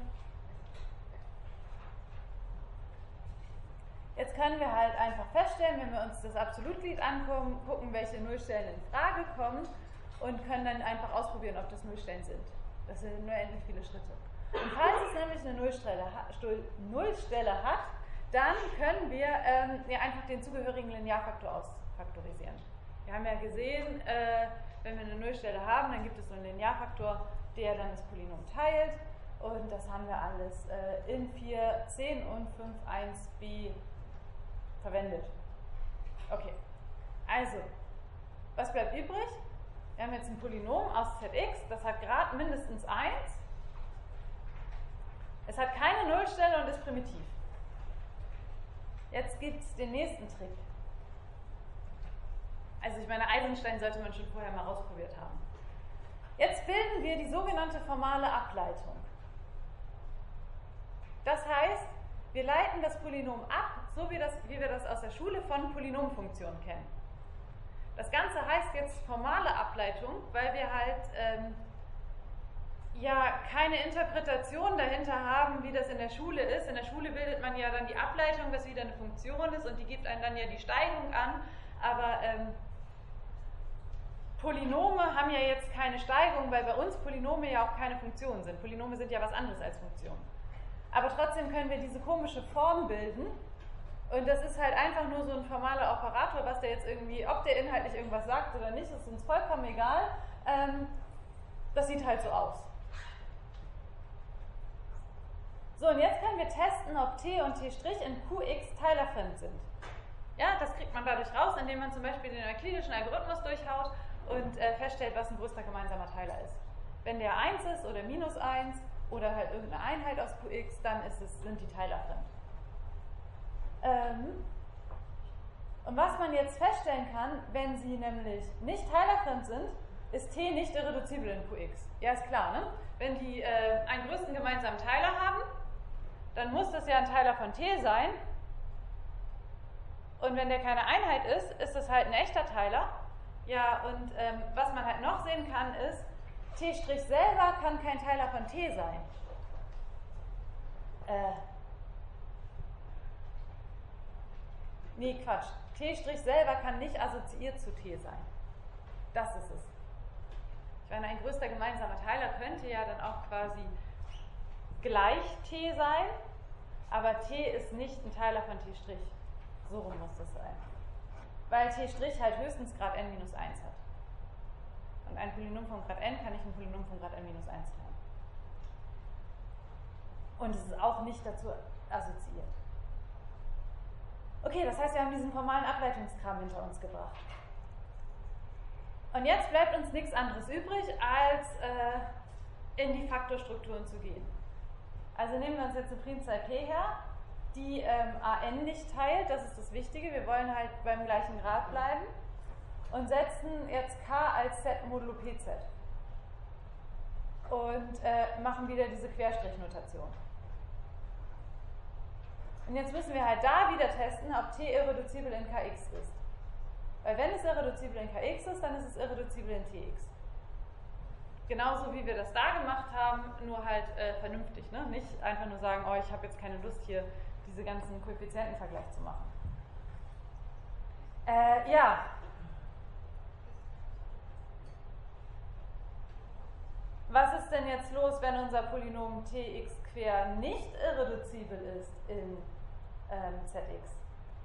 jetzt können wir halt einfach feststellen, wenn wir uns das Absolutglied angucken, welche Nullstellen in Frage kommen und können dann einfach ausprobieren, ob das Nullstellen sind. Das sind nur endlich viele Schritte. Und falls es nämlich eine Nullstelle, Nullstelle hat, dann können wir ähm, ja, einfach den zugehörigen Linearfaktor ausfaktorisieren. Wir haben ja gesehen, äh, wenn wir eine Nullstelle haben, dann gibt es so einen Linearfaktor, der dann das Polynom teilt. Und das haben wir alles äh, in vier zehn und fünf eins b verwendet. Okay, also, was bleibt übrig? Wir haben jetzt ein Polynom aus Z X, das hat Grad mindestens eins. Es hat keine Nullstelle und ist primitiv. Jetzt gibt es den nächsten Trick. Also ich meine, Eisenstein sollte man schon vorher mal ausprobiert haben. Jetzt bilden wir die sogenannte formale Ableitung. Das heißt, wir leiten das Polynom ab, so wie, das, wie wir das aus der Schule von Polynomfunktionen kennen. Das Ganze heißt jetzt formale Ableitung, weil wir halt ähm, ja keine Interpretation dahinter haben, wie das in der Schule ist. In der Schule bildet man ja dann die Ableitung, was wieder eine Funktion ist, und die gibt einem dann ja die Steigung an. Aber ähm, Polynome haben ja jetzt keine Steigung, weil bei uns Polynome ja auch keine Funktionen sind. Polynome sind ja was anderes als Funktionen. Aber trotzdem können wir diese komische Form bilden. Und das ist halt einfach nur so ein formaler Operator, was der jetzt irgendwie, ob der inhaltlich irgendwas sagt oder nicht, ist uns vollkommen egal. Ähm, das sieht halt so aus. So, und jetzt können wir testen, ob t und t' in Qx teilerfremd sind. Ja, das kriegt man dadurch raus, indem man zum Beispiel den euklidischen Algorithmus durchhaut und äh, feststellt, was ein größter gemeinsamer Teiler ist. Wenn der eins ist oder minus eins oder halt irgendeine Einheit aus Qx, dann ist es, sind die teilerfremd. Ähm, und was man jetzt feststellen kann, wenn sie nämlich nicht teilerfremd sind, ist t nicht irreduzibel in Qx. Ja, ist klar, ne? Wenn die äh, einen größten gemeinsamen Teiler haben, dann muss das ja ein Teiler von t sein. Und wenn der keine Einheit ist, ist das halt ein echter Teiler. Ja, und ähm, was man halt noch sehen kann, ist, t' selber kann kein Teiler von t sein. Äh, nee, Quatsch. t' selber kann nicht assoziiert zu t sein. Das ist es. Ich meine, ein größter gemeinsamer Teiler könnte ja dann auch quasi gleich t sein, aber t ist nicht ein Teiler von t'. So rum muss das sein. Weil t' halt höchstens Grad n minus eins hat. Und ein Polynom von Grad n kann nicht ein Polynom von Grad n minus eins teilen. Und es ist auch nicht dazu assoziiert. Okay, das heißt, wir haben diesen formalen Ableitungskram hinter uns gebracht. Und jetzt bleibt uns nichts anderes übrig, als äh, in die Faktorstrukturen zu gehen. Also nehmen wir uns jetzt eine Primzahl p her, die ähm, an nicht teilt, das ist das Wichtige, wir wollen halt beim gleichen Grad bleiben, und setzen jetzt k als z modulo pz. Und äh, machen wieder diese Querstrichnotation. Und jetzt müssen wir halt da wieder testen, ob t irreduzibel in Kx ist. Weil wenn es irreduzibel in Kx ist, dann ist es irreduzibel in Tx. genauso wie wir das da gemacht haben, nur halt äh, vernünftig. Ne? Nicht einfach nur sagen, oh, ich habe jetzt keine Lust hier diese ganzen Koeffizientenvergleich zu machen. Äh, ja. Was ist denn jetzt los, wenn unser Polynom tx quer nicht irreduzibel ist in ähm, zx?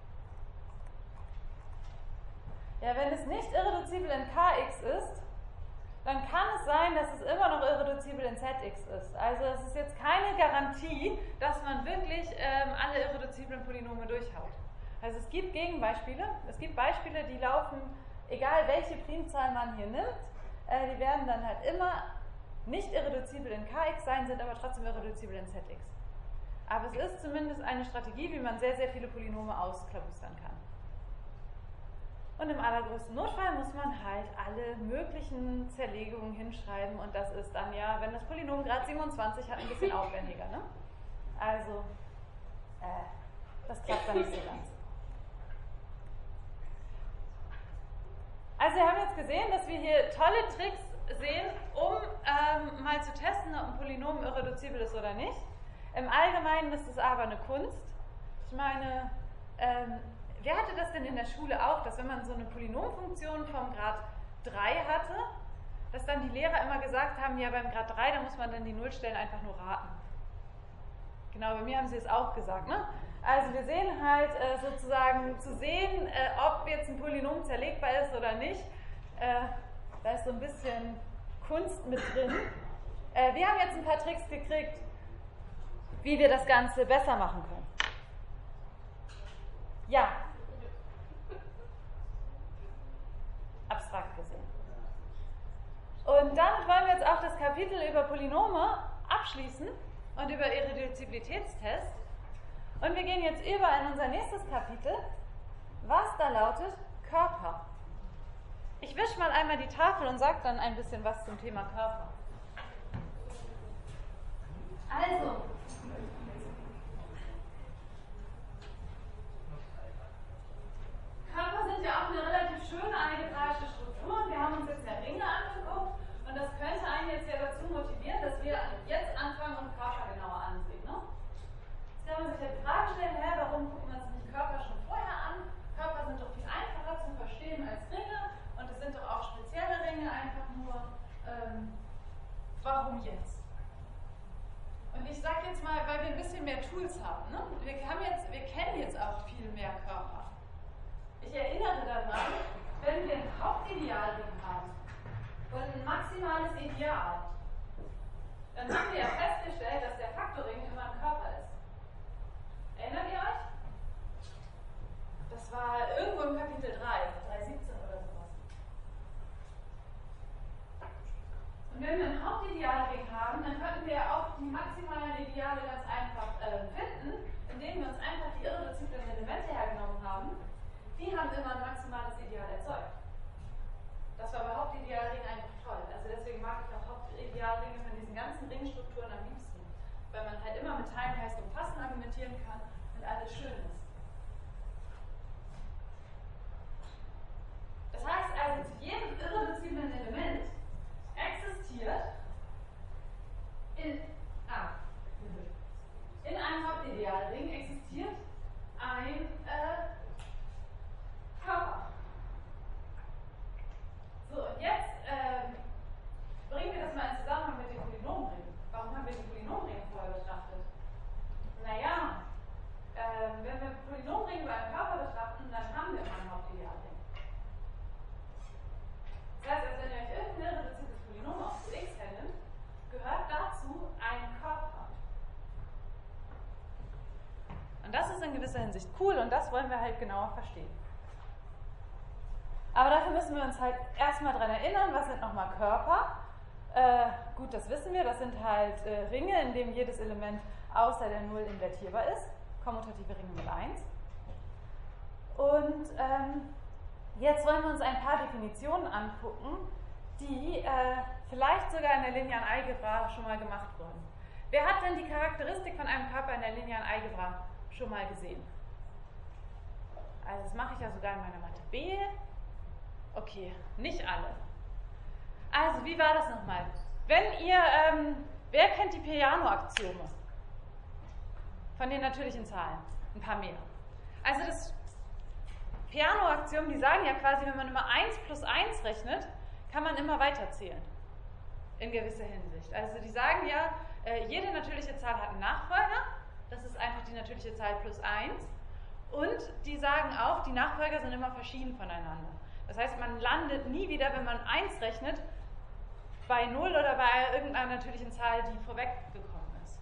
Ja, wenn es nicht irreduzibel in kx ist, dann kann es sein, dass es immer noch irreduzibel in zx ist. Also es ist jetzt keine Garantie, dass man wirklich ähm, alle irreduziblen Polynome durchhaut. Also es gibt Gegenbeispiele, es gibt Beispiele, die laufen, egal welche Primzahl man hier nimmt, äh, die werden dann halt immer nicht irreduzibel in kx sein, sind aber trotzdem irreduzibel in zx. Aber es ist zumindest eine Strategie, wie man sehr, sehr viele Polynome ausklabustern kann. Und im allergrößten Notfall muss man halt alle möglichen Zerlegungen hinschreiben und das ist dann ja, wenn das Polynom Grad siebenundzwanzig hat, ein bisschen aufwendiger. Ne? Also, äh, das klappt dann nicht so ganz. Also wir haben jetzt gesehen, dass wir hier tolle Tricks sehen, um ähm, mal zu testen, ob ein Polynom irreduzibel ist oder nicht. Im Allgemeinen ist es aber eine Kunst. Ich meine, ähm, wer hatte das denn in der Schule auch, dass wenn man so eine Polynomfunktion vom Grad drei hatte, dass dann die Lehrer immer gesagt haben, ja beim Grad drei, da muss man dann die Nullstellen einfach nur raten. Genau, bei mir haben sie es auch gesagt. Ne? Also wir sehen halt äh, sozusagen zu sehen, äh, ob jetzt ein Polynom zerlegbar ist oder nicht. Äh, da ist so ein bisschen Kunst mit drin. Äh, wir haben jetzt ein paar Tricks gekriegt, wie wir das Ganze besser machen können. Ja. Abstrakt gesehen. Und damit wollen wir jetzt auch das Kapitel über Polynome abschließen und über Irreduzibilitätstest. Und wir gehen jetzt über in unser nächstes Kapitel, was da lautet Körper. Ich wische mal einmal die Tafel und sage dann ein bisschen was zum Thema Körper. Also, Körper sind ja auch eine relativ schöne algebraische Struktur. Wir haben uns jetzt ja Ringe angeguckt und das könnte einen jetzt ja dazu motivieren, dass wir jetzt anfangen und Körper genauer ansehen. Ne? Jetzt kann man sich ja die Frage stellen, hä, warum gucken wir uns nicht Körper schon vorher an? Körper sind doch viel einfacher zu verstehen als Ringe und es sind doch auch spezielle Ringe, einfach nur, ähm, warum jetzt? Und ich sage jetzt mal, weil wir ein bisschen mehr Tools haben. Ne? Wir, haben jetzt, wir kennen jetzt auch viel mehr Körper. Ich erinnere daran, wenn wir ein Hauptidealring haben und ein maximales Ideal, dann haben wir ja festgestellt, dass der Faktorring immer ein Körper ist. Erinnert ihr euch? Das war irgendwo im Kapitel drei, drei siebzehn oder sowas. Und wenn wir ein Hauptidealring haben, dann könnten wir ja auch die maximalen Ideale ganz einfach äh, finden, indem wir uns einfach die irreduziblen Elemente hergenommen haben. Die haben immer ein maximales Ideal erzeugt. Das war bei Hauptidealringen einfach toll. Also deswegen mag ich auch Hauptidealringe von diesen ganzen Ringstrukturen am liebsten. Weil man halt immer mit Teilen, heißt umfassen argumentieren kann und alles schön ist. Das heißt also, zu jedem irreduziblen Element existiert in, ah, in einem Hauptidealring existiert ein äh, Körper. So, und jetzt ähm, bringen wir das mal in Zusammenhang mit den Polynomringen. Warum haben wir die Polynomringe vorher betrachtet? Naja, ähm, wenn wir Polynomringe bei einem Körper betrachten, dann haben wir immer ein Hauptidealring. Das heißt, als wenn ihr euch irgendein irreduzibles Polynom auf x hernimmt, gehört dazu ein Körper. Und das ist in gewisser Hinsicht cool und das wollen wir halt genauer verstehen. Aber dafür müssen wir uns halt erstmal daran erinnern, was sind nochmal Körper. Äh, gut, das wissen wir, das sind halt äh, Ringe, in denen jedes Element außer der Null invertierbar ist. Kommutative Ringe mit eins. Und ähm, jetzt wollen wir uns ein paar Definitionen angucken, die äh, vielleicht sogar in der linearen Algebra schon mal gemacht wurden. Wer hat denn die Charakteristik von einem Körper in der linearen Algebra schon mal gesehen? Also das mache ich ja sogar in meiner Mathe B. Okay, nicht alle. Also, wie war das nochmal? Wenn ihr, ähm, wer kennt die Peano-Axiome von den natürlichen Zahlen? Ein paar mehr. Also das Peano-Axiom, die sagen ja quasi, wenn man immer eins plus eins rechnet, kann man immer weiterzählen. In gewisser Hinsicht. Also die sagen ja, äh, jede natürliche Zahl hat einen Nachfolger. Das ist einfach die natürliche Zahl plus eins. Und die sagen auch, die Nachfolger sind immer verschieden voneinander. Das heißt, man landet nie wieder, wenn man eins rechnet, bei null oder bei irgendeiner natürlichen Zahl, die vorweggekommen ist.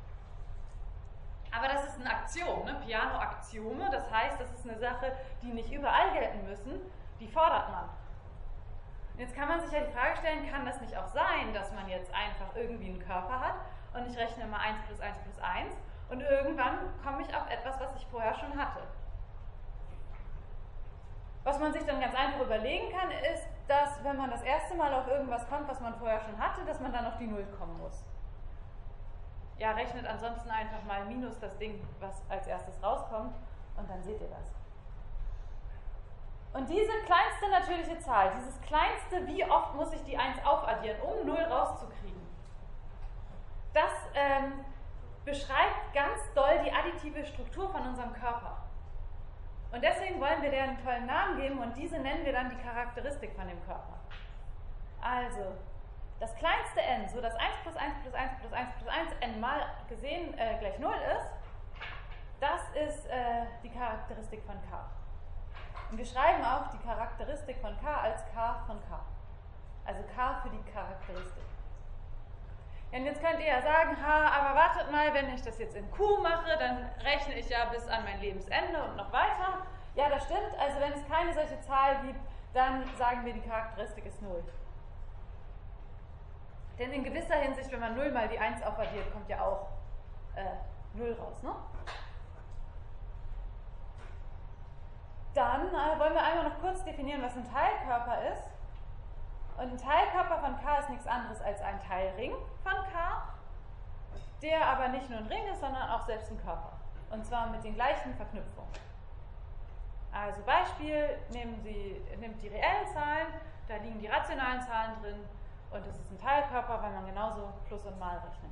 Aber das ist ein Axiom, ne? Peano-Axiome, das heißt, das ist eine Sache, die nicht überall gelten müssen, die fordert man. Jetzt kann man sich ja die Frage stellen, kann das nicht auch sein, dass man jetzt einfach irgendwie einen Körper hat und ich rechne immer eins plus eins plus eins und irgendwann komme ich auf etwas, was ich vorher schon hatte. Was man sich dann ganz einfach überlegen kann, ist, dass wenn man das erste Mal auf irgendwas kommt, was man vorher schon hatte, dass man dann auf die Null kommen muss. Ja, rechnet ansonsten einfach mal minus das Ding, was als erstes rauskommt und dann seht ihr das. Und diese kleinste natürliche Zahl, dieses kleinste, wie oft muss ich die eins aufaddieren, um null rauszukriegen, das ähm, beschreibt ganz doll die additive Struktur von unserem Körper. Und deswegen wollen wir der einen tollen Namen geben und diese nennen wir dann die Charakteristik von dem Körper. Also, das kleinste n, so dass eins plus eins plus eins plus eins plus eins n mal gesehen äh, gleich null ist, das ist äh, die Charakteristik von K. Und wir schreiben auch die Charakteristik von K als K von K. Also K für die Charakteristik. Und jetzt könnt ihr ja sagen, ha, aber wartet mal, wenn ich das jetzt in Q mache, dann rechne ich ja bis an mein Lebensende und noch weiter. Ja, das stimmt. Also wenn es keine solche Zahl gibt, dann sagen wir, die Charakteristik ist null. Denn in gewisser Hinsicht, wenn man null mal die eins aufaddiert, kommt ja auch äh, null raus, ne? Dann äh, wollen wir einmal noch kurz definieren, was ein Teilkörper ist. Und ein Teilkörper von K ist nichts anderes als ein Teilring von K, der aber nicht nur ein Ring ist, sondern auch selbst ein Körper. Und zwar mit den gleichen Verknüpfungen. Also Beispiel, nehmen Sie, nimmt die reellen Zahlen, da liegen die rationalen Zahlen drin und es ist ein Teilkörper, weil man genauso Plus und Mal rechnet.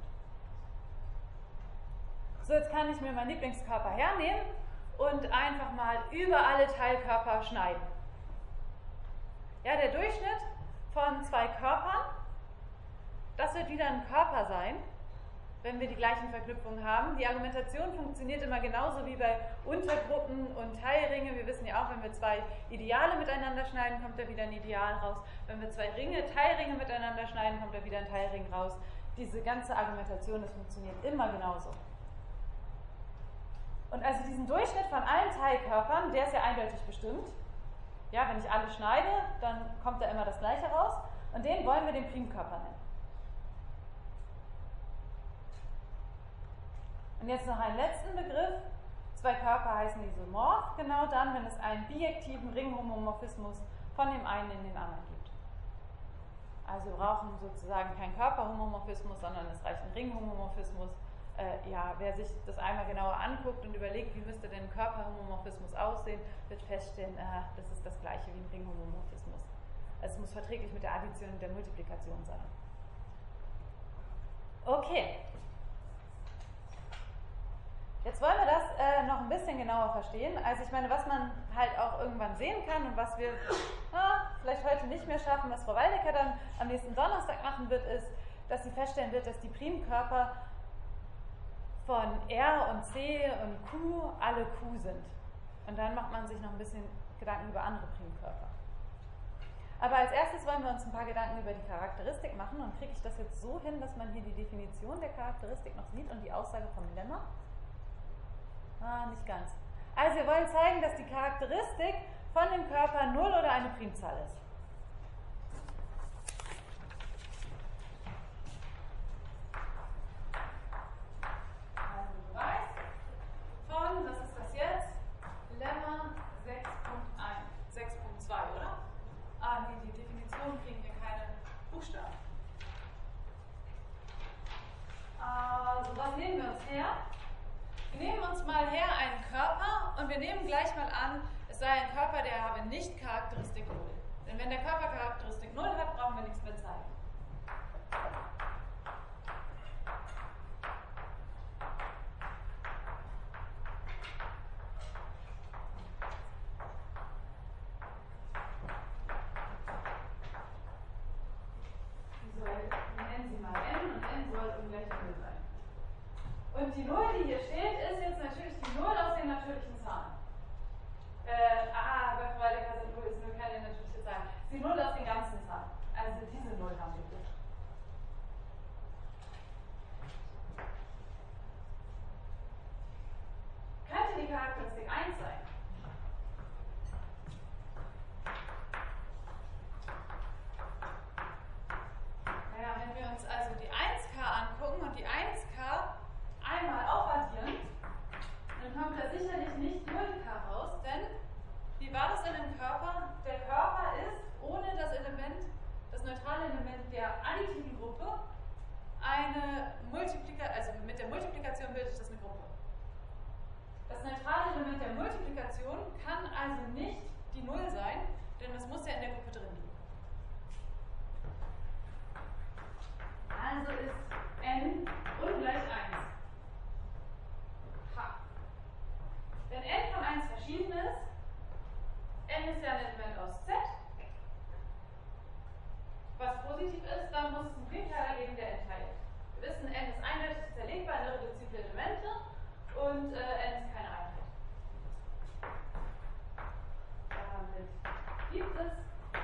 So, jetzt kann ich mir meinen Lieblingskörper hernehmen und einfach mal über alle Teilkörper schneiden. Ja, der Durchschnitt von zwei Körpern, das wird wieder ein Körper sein, wenn wir die gleichen Verknüpfungen haben. Die Argumentation funktioniert immer genauso wie bei Untergruppen und Teilringe. Wir wissen ja auch, wenn wir zwei Ideale miteinander schneiden, kommt da wieder ein Ideal raus. Wenn wir zwei Ringe, Teilringe miteinander schneiden, kommt da wieder ein Teilring raus. Diese ganze Argumentation, das funktioniert immer genauso. Und also diesen Durchschnitt von allen Teilkörpern, der ist ja eindeutig bestimmt. Ja, wenn ich alle schneide, dann kommt da immer das Gleiche raus. Und den wollen wir den Primkörper nennen. Und jetzt noch einen letzten Begriff. Zwei Körper heißen isomorph, genau dann, wenn es einen bijektiven Ringhomomorphismus von dem einen in den anderen gibt. Also wir brauchen sozusagen keinen Körperhomomorphismus, sondern es reicht ein Ringhomomorphismus. Äh, ja, wer sich das einmal genauer anguckt und überlegt, wie müsste denn ein Körperhomomorphismus aussehen, wird feststellen, äh, das ist das gleiche wie ein Ringhomomorphismus. Also es muss verträglich mit der Addition und der Multiplikation sein. Okay. Jetzt wollen wir das äh, noch ein bisschen genauer verstehen. Also ich meine, was man halt auch irgendwann sehen kann und was wir na, vielleicht heute nicht mehr schaffen, was Frau Waldecker dann am nächsten Donnerstag machen wird, ist, dass sie feststellen wird, dass die Primkörper von R und C und Q alle Q sind. Und dann macht man sich noch ein bisschen Gedanken über andere Primkörper. Aber als erstes wollen wir uns ein paar Gedanken über die Charakteristik machen. Und kriege ich das jetzt so hin, dass man hier die Definition der Charakteristik noch sieht und die Aussage vom Lemma? Ah, nicht ganz. Also wir wollen zeigen, dass die Charakteristik von dem Körper null oder eine Primzahl ist. Also du weißt, von, was ist das jetzt? Lemma sechs Punkt eins, sechs Punkt zwei, oder? Ah, nee, die Definition kriegen wir keine Buchstaben. Also, was nehmen wir uns her? Wir nehmen uns mal her einen Körper und wir nehmen gleich mal an, es sei ein Körper, der habe nicht Charakteristik null. Denn wenn der Körper Charakteristik null hat, brauchen wir nichts mehr zeigen. Und die Null, die hier steht, ist jetzt natürlich die Null aus den natürlichen Zahlen. Äh, ah, bei Waldecker sind Null, ist nur keine natürliche Zahl. Die Null aus den ganzen Zahlen. Also diese Null haben wir hier. Könnte die Charakteristik eins sein? Naja, wenn wir uns also die eins K angucken und die eins K einmal aufaddieren, dann kommt da sicherlich nicht null K raus, denn wie war das in dem Körper? Der Körper ist ohne das Element, das neutrale Element der additiven Gruppe, eine Multiplikation, also mit der Multiplikation bildet das eine Gruppe. Das neutrale Element der Multiplikation kann also nicht die Null sein, denn das muss ja in der Gruppe drin liegen. Also ist n ungleich eins. Ha. Wenn n von eins verschieden ist, n ist ja ein Element aus Z, was positiv ist, dann muss es einen Primteiler geben, der n teilt. Wir wissen, n ist eindeutig zerlegbar in irreduzible Elemente und äh, n ist keine Einheit. Damit gibt es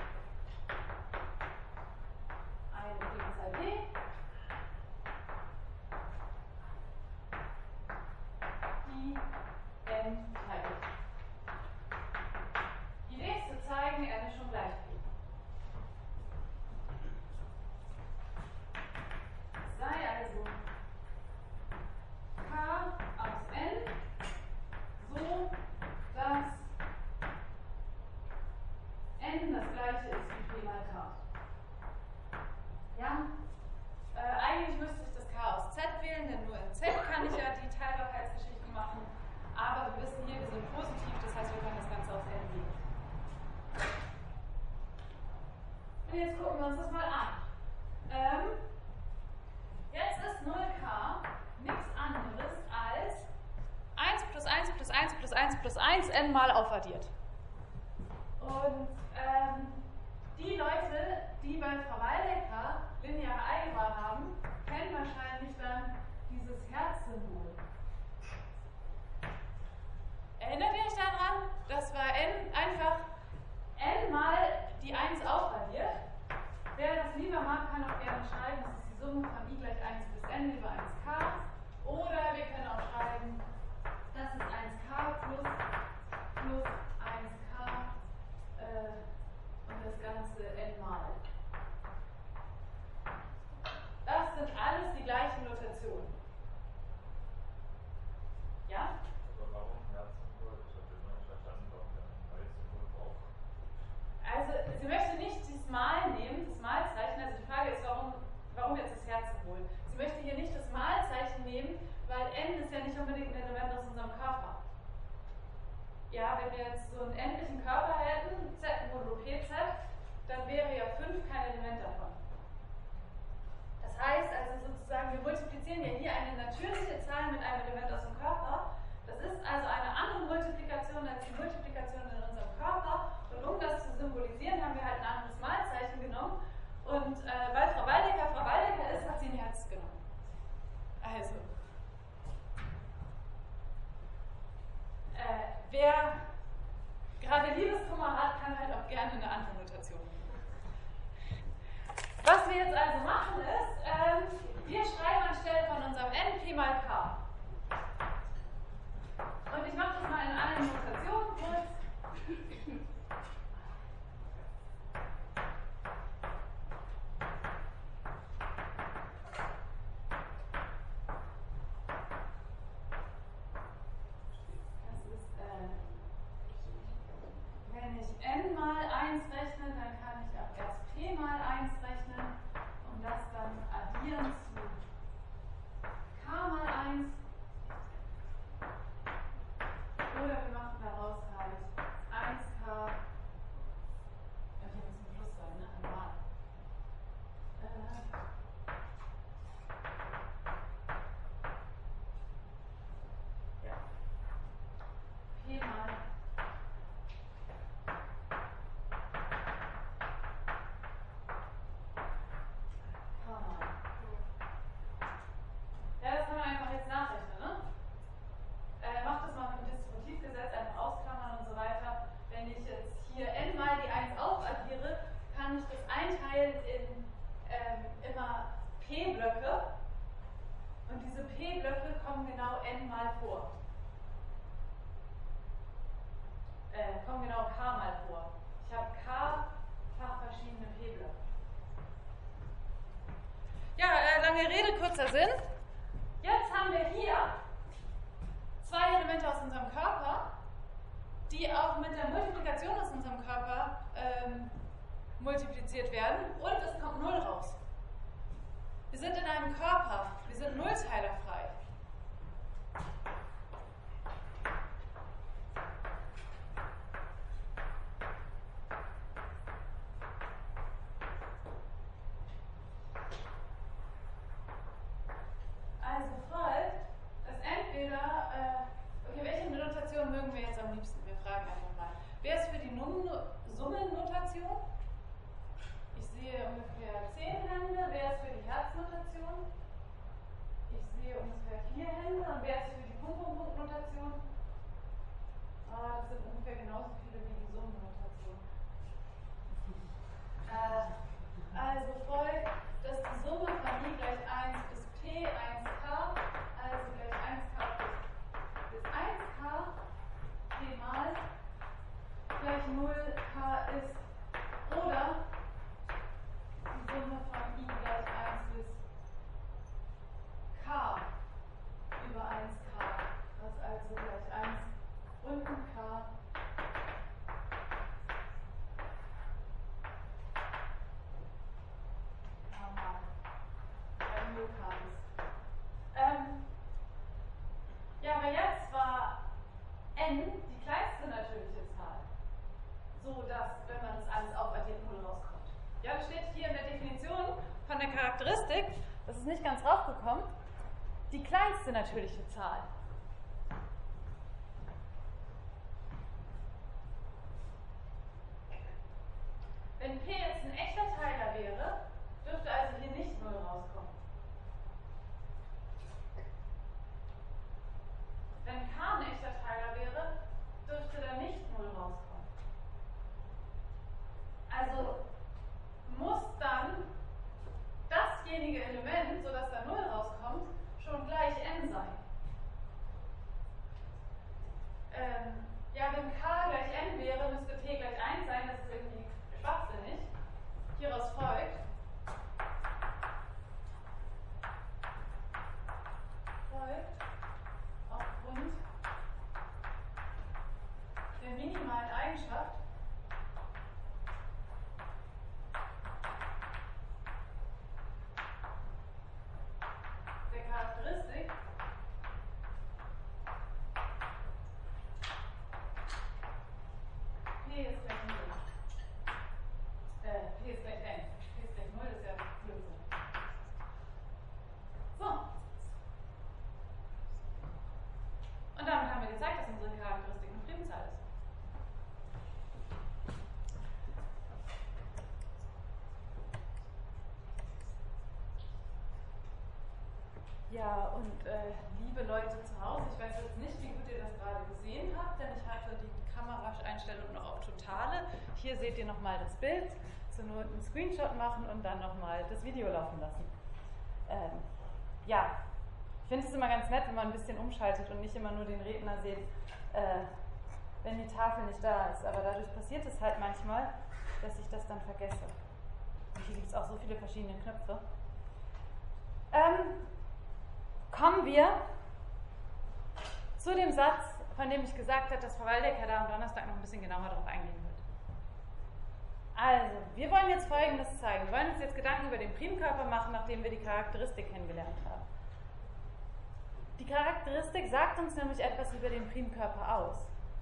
eine Primzahl b, die n teilt. Die nächste zeigen, n ist schon gleich b. Es sei also k aus n so, dass n das gleiche ist wie p mal k. Ja? Äh, eigentlich müsste ich das k aus z wählen, denn nur in z kann ich ja die Teilbarkeitsgeschichte machen. Aber wir wissen hier, wir sind positiv, das heißt, wir können das Ganze aus n wählen. Und jetzt gucken wir uns das mal an. Ähm, jetzt ist null K nichts anderes als eins plus eins plus eins plus eins plus eins n mal aufaddiert. Und ähm, die Leute, die bei Frau Waldecker lineare Algebra haben, kennen wahrscheinlich dann dieses Herzsymbol. Erinnert ihr euch daran? Das war n einfach n mal die eins aufaddiert. Wer das lieber mag, kann auch gerne schreiben, das ist die Summe von i gleich eins bis n über eins k. Oder wir können auch schreiben, das ist eins k plus, plus eins k äh, und das Ganze n mal. Das sind alles die gleichen Notationen. Ja? Aber warum Herzsymbol? Ich habe immer nicht verstanden, warum der ein Mal-Symbol braucht. Also, sie möchte nicht das Mal nehmen, das Malzeichen. Also, die Frage ist, warum, warum jetzt das Herzsymbol? Sie möchte hier nicht das Malzeichen nehmen, weil n ist ja nicht unbedingt ein Element aus unserem Körper. Ja, wenn wir jetzt so einen endlichen Körper hätten, z modulo pz, dann wäre ja fünf kein Element davon. Das heißt also sozusagen, wir multiplizieren ja hier eine natürliche Zahl mit einem Element aus dem Körper. Das ist also eine andere Multiplikation als die Multiplikation in unserem Körper. Und um das zu symbolisieren, haben wir halt ein anderes Malzeichen genommen. Und äh, weil Frau Waldecker Frau Waldecker ist, hat sie ein Herz genommen. Also, äh, wer gerade Liebeskummer hat, kann halt auch gerne eine andere Notation nehmen. Was wir jetzt also machen ist, ähm, wir schreiben anstelle von unserem n p mal k. Und ich mache das mal in allen Notationen kurz. Das ist, äh, wenn ich n mal eins rechne, dann kann ich auch erst p mal eins rechnen und das dann addieren zu k mal eins. Oder wir machen daraus halt eins k, und hier muss ein Plus sein, ne? Ein Mal. Äh, ja. P mal K mal. Lange Rede, kurzer Sinn. Jetzt haben wir hier zwei Elemente aus unserem Körper, die auch mit der Multiplikation aus unserem Körper ähm, multipliziert werden, und es kommt null raus. Wir sind in einem Körper, wir sind nullteilerfrei. Also folgt, dass entweder, äh, okay, welche Notation mögen wir jetzt am liebsten? Wir fragen einfach mal. Wer ist für die Summennotation? Ich sehe ungefähr zehn Hände. Wer ist für die Herznotation? Ich sehe ungefähr vier Hände. Und wer ist für die Punkt-Punkt-Punkt-Notation? Ah, das sind ungefähr genauso viele wie die Summennotation. Äh, also folgt, dass die Summe von I gleich eins bis P eins K, also gleich eins K bis eins K, P mal gleich null K ist, oder die Summe von I gleich eins bis K über eins K, was also gleich eins und ein K mal bei null K ist. Ähm, ja, aber jetzt war n die kleinste natürliche Zahl, so dass, wenn man das alles aufaddiert, null rauskommt. Ja, das steht hier in der Definition von der Charakteristik, das ist nicht ganz raufgekommen, die kleinste natürliche Zahl. Wenn P jetzt ein echter Teiler wäre, dürfte also hier nicht null rauskommen. Wenn K ein echter Teiler wäre, dürfte da nicht null rauskommen. Also muss dann dasjenige Element, sodass da null rauskommt, schon gleich n sein. Ähm, ja, wenn K gleich n wäre, müsste P gleich eins sein, das ist irgendwie schwachsinnig. Hieraus folgt, folgt aufgrund der minimalen Eigenschaft der Charakteristik P ist gleich null. Äh, P ist gleich n. P ist gleich null, das ist ja Blödsinn. So. Und damit haben wir gezeigt, dass unsere Charakteristik eine Primzahl ist. Ja, und äh, liebe Leute zu Hause, ich weiß jetzt nicht, wie gut ihr das gerade gesehen habt, denn ich hatte die Kameraeinstellung noch auf Totale. Hier seht ihr nochmal das Bild, zur Not einen Screenshot machen und dann nochmal das Video laufen lassen. Ähm, ja, ich finde es immer ganz nett, wenn man ein bisschen umschaltet und nicht immer nur den Redner seht, äh, wenn die Tafel nicht da ist. Aber dadurch passiert es halt manchmal, dass ich das dann vergesse. Und hier gibt es auch so viele verschiedene Knöpfe. Ähm, kommen wir zu dem Satz, von dem ich gesagt habe, dass Frau Waldecker da am Donnerstag noch ein bisschen genauer darauf eingehen wird. Also, wir wollen jetzt Folgendes zeigen. Wir wollen uns jetzt Gedanken über den Primkörper machen, nachdem wir die Charakteristik kennengelernt haben. Die Charakteristik sagt uns nämlich etwas über den Primkörper aus.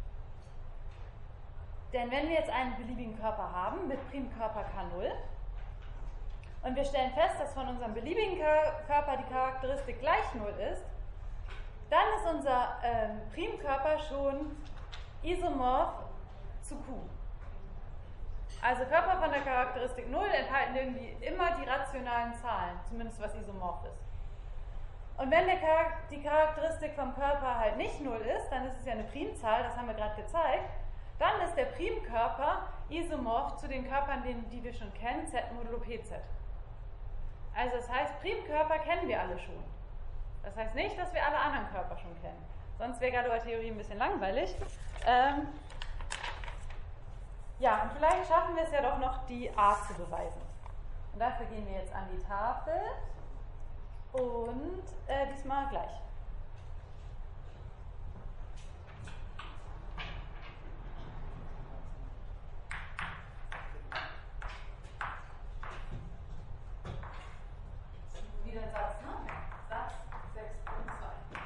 Denn wenn wir jetzt einen beliebigen Körper haben mit Primkörper K null und wir stellen fest, dass von unserem beliebigen Körper die Charakteristik gleich null ist, dann ist unser ähm, Primkörper schon isomorph zu Q. Also Körper von der Charakteristik null enthalten irgendwie immer die rationalen Zahlen, zumindest was isomorph ist. Und wenn der Char- die Charakteristik vom Körper halt nicht null ist, dann ist es ja eine Primzahl, das haben wir gerade gezeigt, dann ist der Primkörper isomorph zu den Körpern, die, die wir schon kennen, Z modulo P Z. Also das heißt, Primkörper kennen wir alle schon. Das heißt nicht, dass wir alle anderen Körper schon kennen. Sonst wäre Galois-Theorie ein bisschen langweilig. Ähm ja, und vielleicht schaffen wir es ja doch noch, die A zu beweisen. Und dafür gehen wir jetzt an die Tafel. Und äh, diesmal gleich. Wieder ein Satz, ne? Satz sechs Punkt zwei.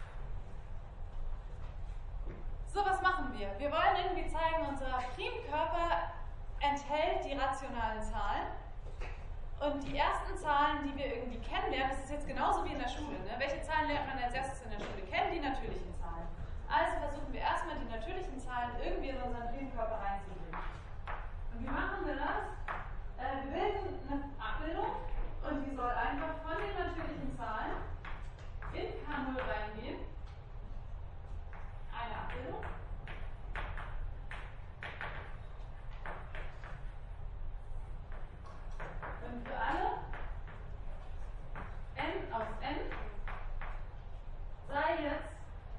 So, was machen wir? Wir wollen irgendwie zeigen, unser Primkörper enthält die rationalen Zahlen. Und die ersten Zahlen, die wir irgendwie kennenlernen, das ist jetzt genauso wie in der Schule. Ne? Welche Zahlen lernt man als erstes in der Schule kennen? Die natürlichen Zahlen. Also versuchen wir erstmal die natürlichen Zahlen irgendwie in unseren Primkörper reinzubringen. Und wie machen wir das? Äh, wir bilden eine Abbildung und die soll einfach von den natürlichen Zahlen in K null reingehen. Eine Abbildung. Und für alle n aus n sei jetzt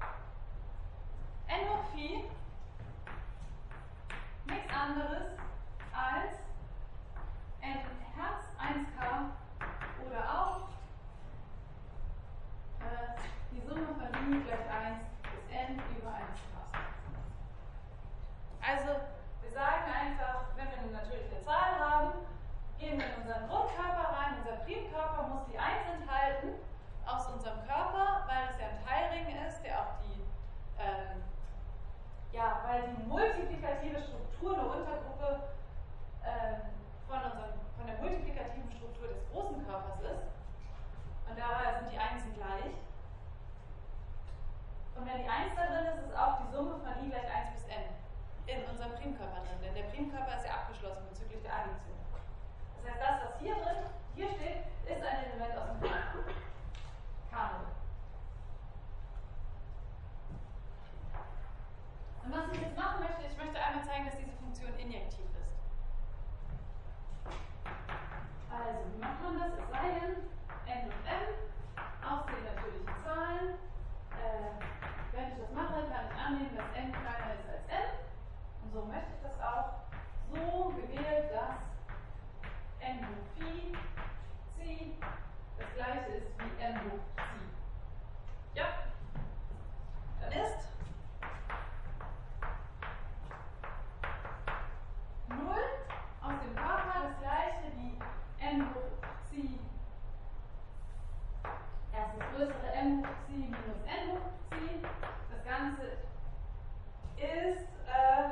n hoch Phi nichts anderes als n Herz eins K oder auch äh, die Summe von i gleich eins ist n über eins K. Also wir sagen einfach, wenn wir eine natürliche Zahl haben, gehen wir in unseren Grundkörper rein. Unser Primkörper muss die eins enthalten aus unserem Körper, weil es ja ein Teilring ist, der auch die, ähm, ja, weil die multiplikative Struktur eine Untergruppe ähm, von, unserem, von der multiplikativen Struktur des großen Körpers ist. Und daher sind die Einsen gleich. Und wenn die eins da drin ist, ist auch die Summe von i gleich eins bis n in unserem Primkörper drin. Denn der Primkörper ist ja abgeschlossen bezüglich der Addition. Das heißt, das, was hier drin, hier steht, ist ein Element aus dem Primkörper. K null. Und was ich jetzt machen möchte, ich möchte einmal zeigen, dass diese Funktion injektiv ist. Also, wie macht man das? Es sei denn, n und m aus den natürlichen Zahlen. Äh, wenn ich das mache, kann ich annehmen, dass n kleiner ist als n. Und so möchte ich das auch so gewählt, dass n hoch Phi Psi das gleiche ist wie n hoch Psi. Ja, dann ist null aus dem Körper das gleiche wie n hoch Psi. Erst das größere n hoch Psi minus n hoch Psi. Das Ganze ist äh,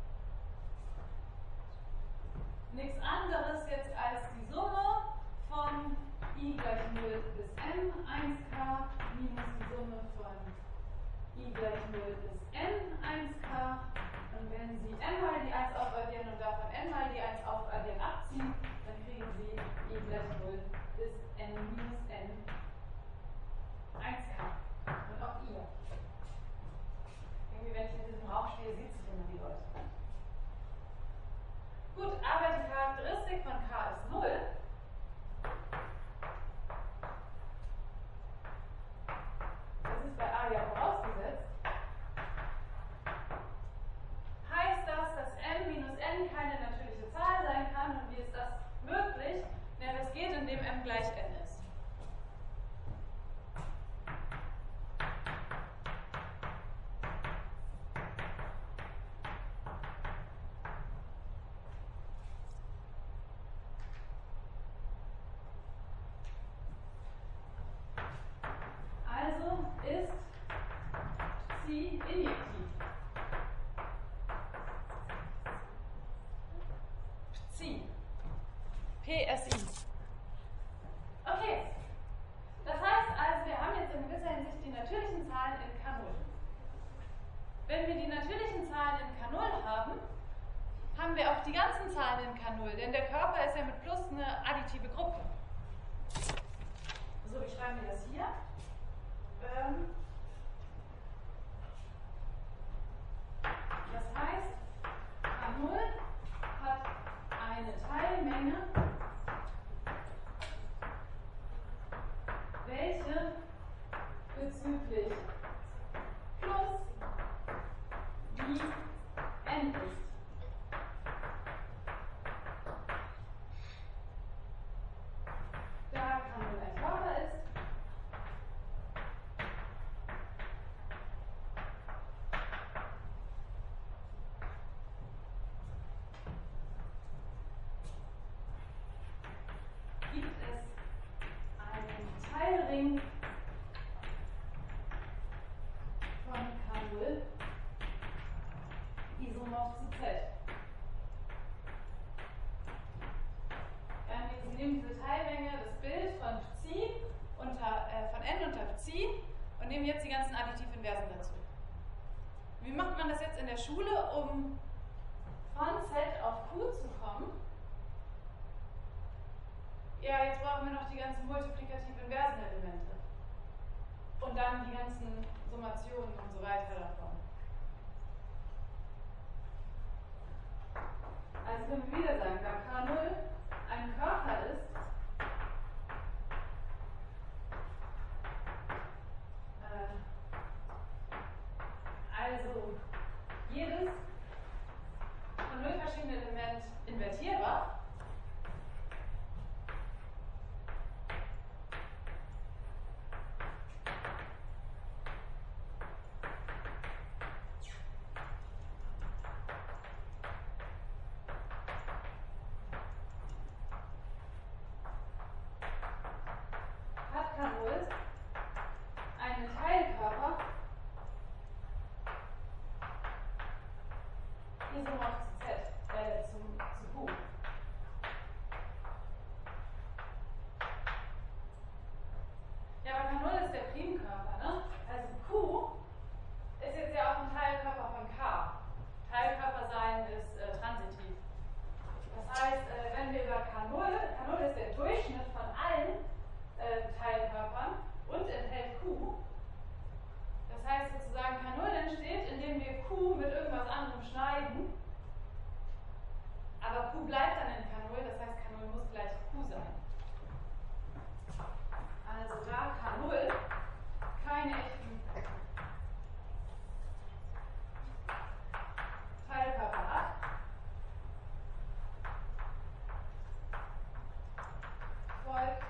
nichts anderes jetzt als die Summe von i gleich null bis n eins K minus die Summe von i gleich null bis n eins K. Und wenn Sie n mal die eins aufaddieren und davon n mal die eins aufaddieren abziehen, dann kriegen Sie i gleich null bis n minus n eins K. Und auch ihr. Irgendwie, wenn ich in diesem Raum stehe, sieht sich immer die Leute. Gut, aber die Charakteristik von K ist null. Das ist bei A ja vorausgesetzt. Heißt das, dass m minus n keine natürliche Zahl sein kann? Und wie ist das möglich? Ja, das geht, indem m gleich n ist. Also ist Psi injektiv. Psi. P S I. Okay. Das heißt also, wir haben jetzt in gewisser Hinsicht die natürlichen Zahlen in K null. Wenn wir die natürlichen Zahlen in K null haben, haben wir auch die ganzen Zahlen in K null, denn der Körper ist ja mit Plus eine additive Gruppe. So, wie schreiben wir das hier? Ähm, das heißt, K null hat eine Teilmenge, welche bezüglich Plus wie n ist. Da K null ein Körper ist, gibt es einen Teilring von K null isomorph zu Z. Wir nehmen diese Teilmenge, das Bild von Psi unter, äh, von n unter Psi und nehmen jetzt die ganzen Additiv-Inversen dazu. Wie macht man das jetzt in der Schule, um von Z auf Q zu kommen? Ja, jetzt brauchen wir noch die ganzen multiplikativ-inversen Elemente. Und dann die ganzen Summationen und so weiter davon. Also können wir wieder sagen, da K null ein Körper ist, äh, also jedes von null verschiedene Element invertierbar, hat K null einen Teilkörper isomorph zu Z, äh, zu, zu Q. Ja, aber K null ist der Primkörper, ne? Also Q ist jetzt ja auch ein Teilkörper von K. Teilkörper sein ist äh, transitiv. Das heißt, äh, wenn wir über K null, K null ist der Durchschnitt von allen äh, Teilkörpern und enthält Q. Das heißt sozusagen, K null entsteht, indem wir Q mit irgendwas anderem schneiden. Aber Q bleibt dann in K null, das heißt, K null muss gleich Q sein. Also da K null keine echten Teilkörper hat, folgt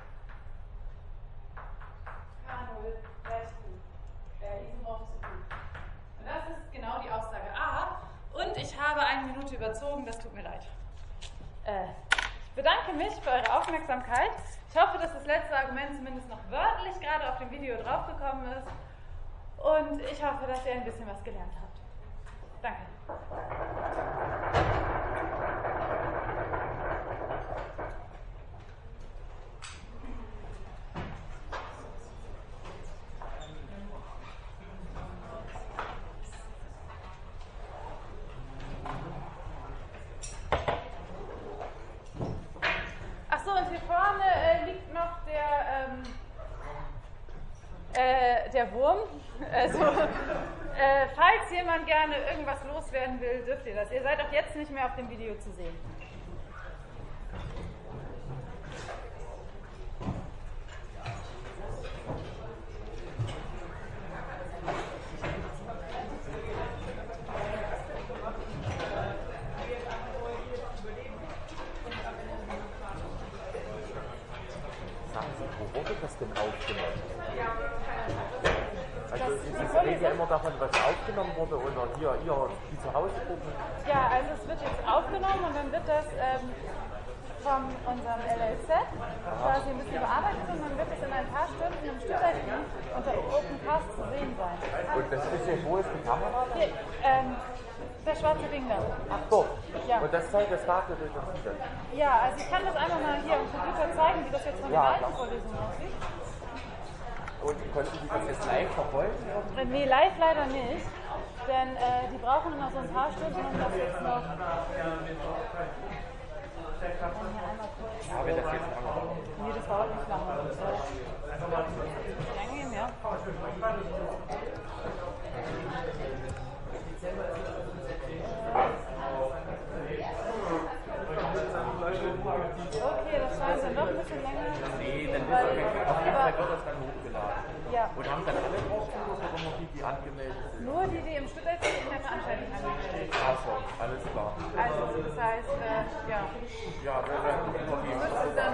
K null gleich Q, äh, isomorph zu Q. Und das ist genau die Aussage A. Und ich habe eine Minute überzogen, das tut mir leid. Äh, ich bedanke mich für eure Aufmerksamkeit. Ich hoffe, dass das letzte Argument zumindest noch wörtlich gerade auf dem Video draufgekommen ist. Und ich hoffe, dass ihr ein bisschen was gelernt habt. Danke. Achso, und hier vorne äh, liegt noch der, ähm, äh, der Wurm. Also, äh, falls jemand gerne irgendwas loswerden will, dürft ihr das. Ihr seid auch jetzt nicht mehr auf dem Video zu sehen. Wo wurde das denn aufgenommen? Also Sie reden ja immer davon, was aufgenommen wurde oder hier, hier die zu Hause gucken. Ja, also es wird jetzt aufgenommen und dann wird das ähm, von unserem L L Z quasi ein bisschen bearbeitet und dann wird es in ein paar Stunden im Stück unter Opencast zu sehen sein. Und das ist ja, wo ist die Kamera? Hier, ähm, der schwarze Ding da. Ach doch. Ja. Und das zeigt das Datum durch das Video. Ja, also ich kann das einfach mal hier am Computer zeigen, wie das jetzt von der Ja, alten Vorlesung aussieht. Und konnten Sie das jetzt live verfolgen? Äh, nee, live leider nicht, denn äh, die brauchen noch so ein paar Stunden, um das jetzt noch... Ja, wenn das jetzt lange dauert. Nee, das dauert nicht lange. Das wird lange gehen, ja. Okay, das war dann doch ein bisschen länger. Nee, dann ist es auf jeden Fall wird das dann hochgeladen. Ja. Und haben dann alle drauf oder nur die, die angemeldet sind? Nur die, die im Stuttgart in der Veranstaltung angemeldet sind. Achso, alles klar. Also, das heißt, äh, ja. Ja, wir werden gucken, Müsste dann.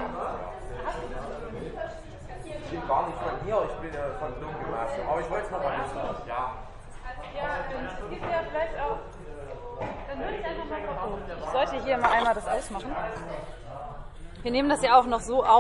ich bin gar nicht von hier, ich bin ja von Blumgymnasium. Aber ich wollte es nochmal wissen. Ja. Ja, und es gibt ja vielleicht auch. Dann würde ich einfach mal gucken. Ich sollte hier mal einmal das ausmachen. Wir nehmen das ja auch noch so auf.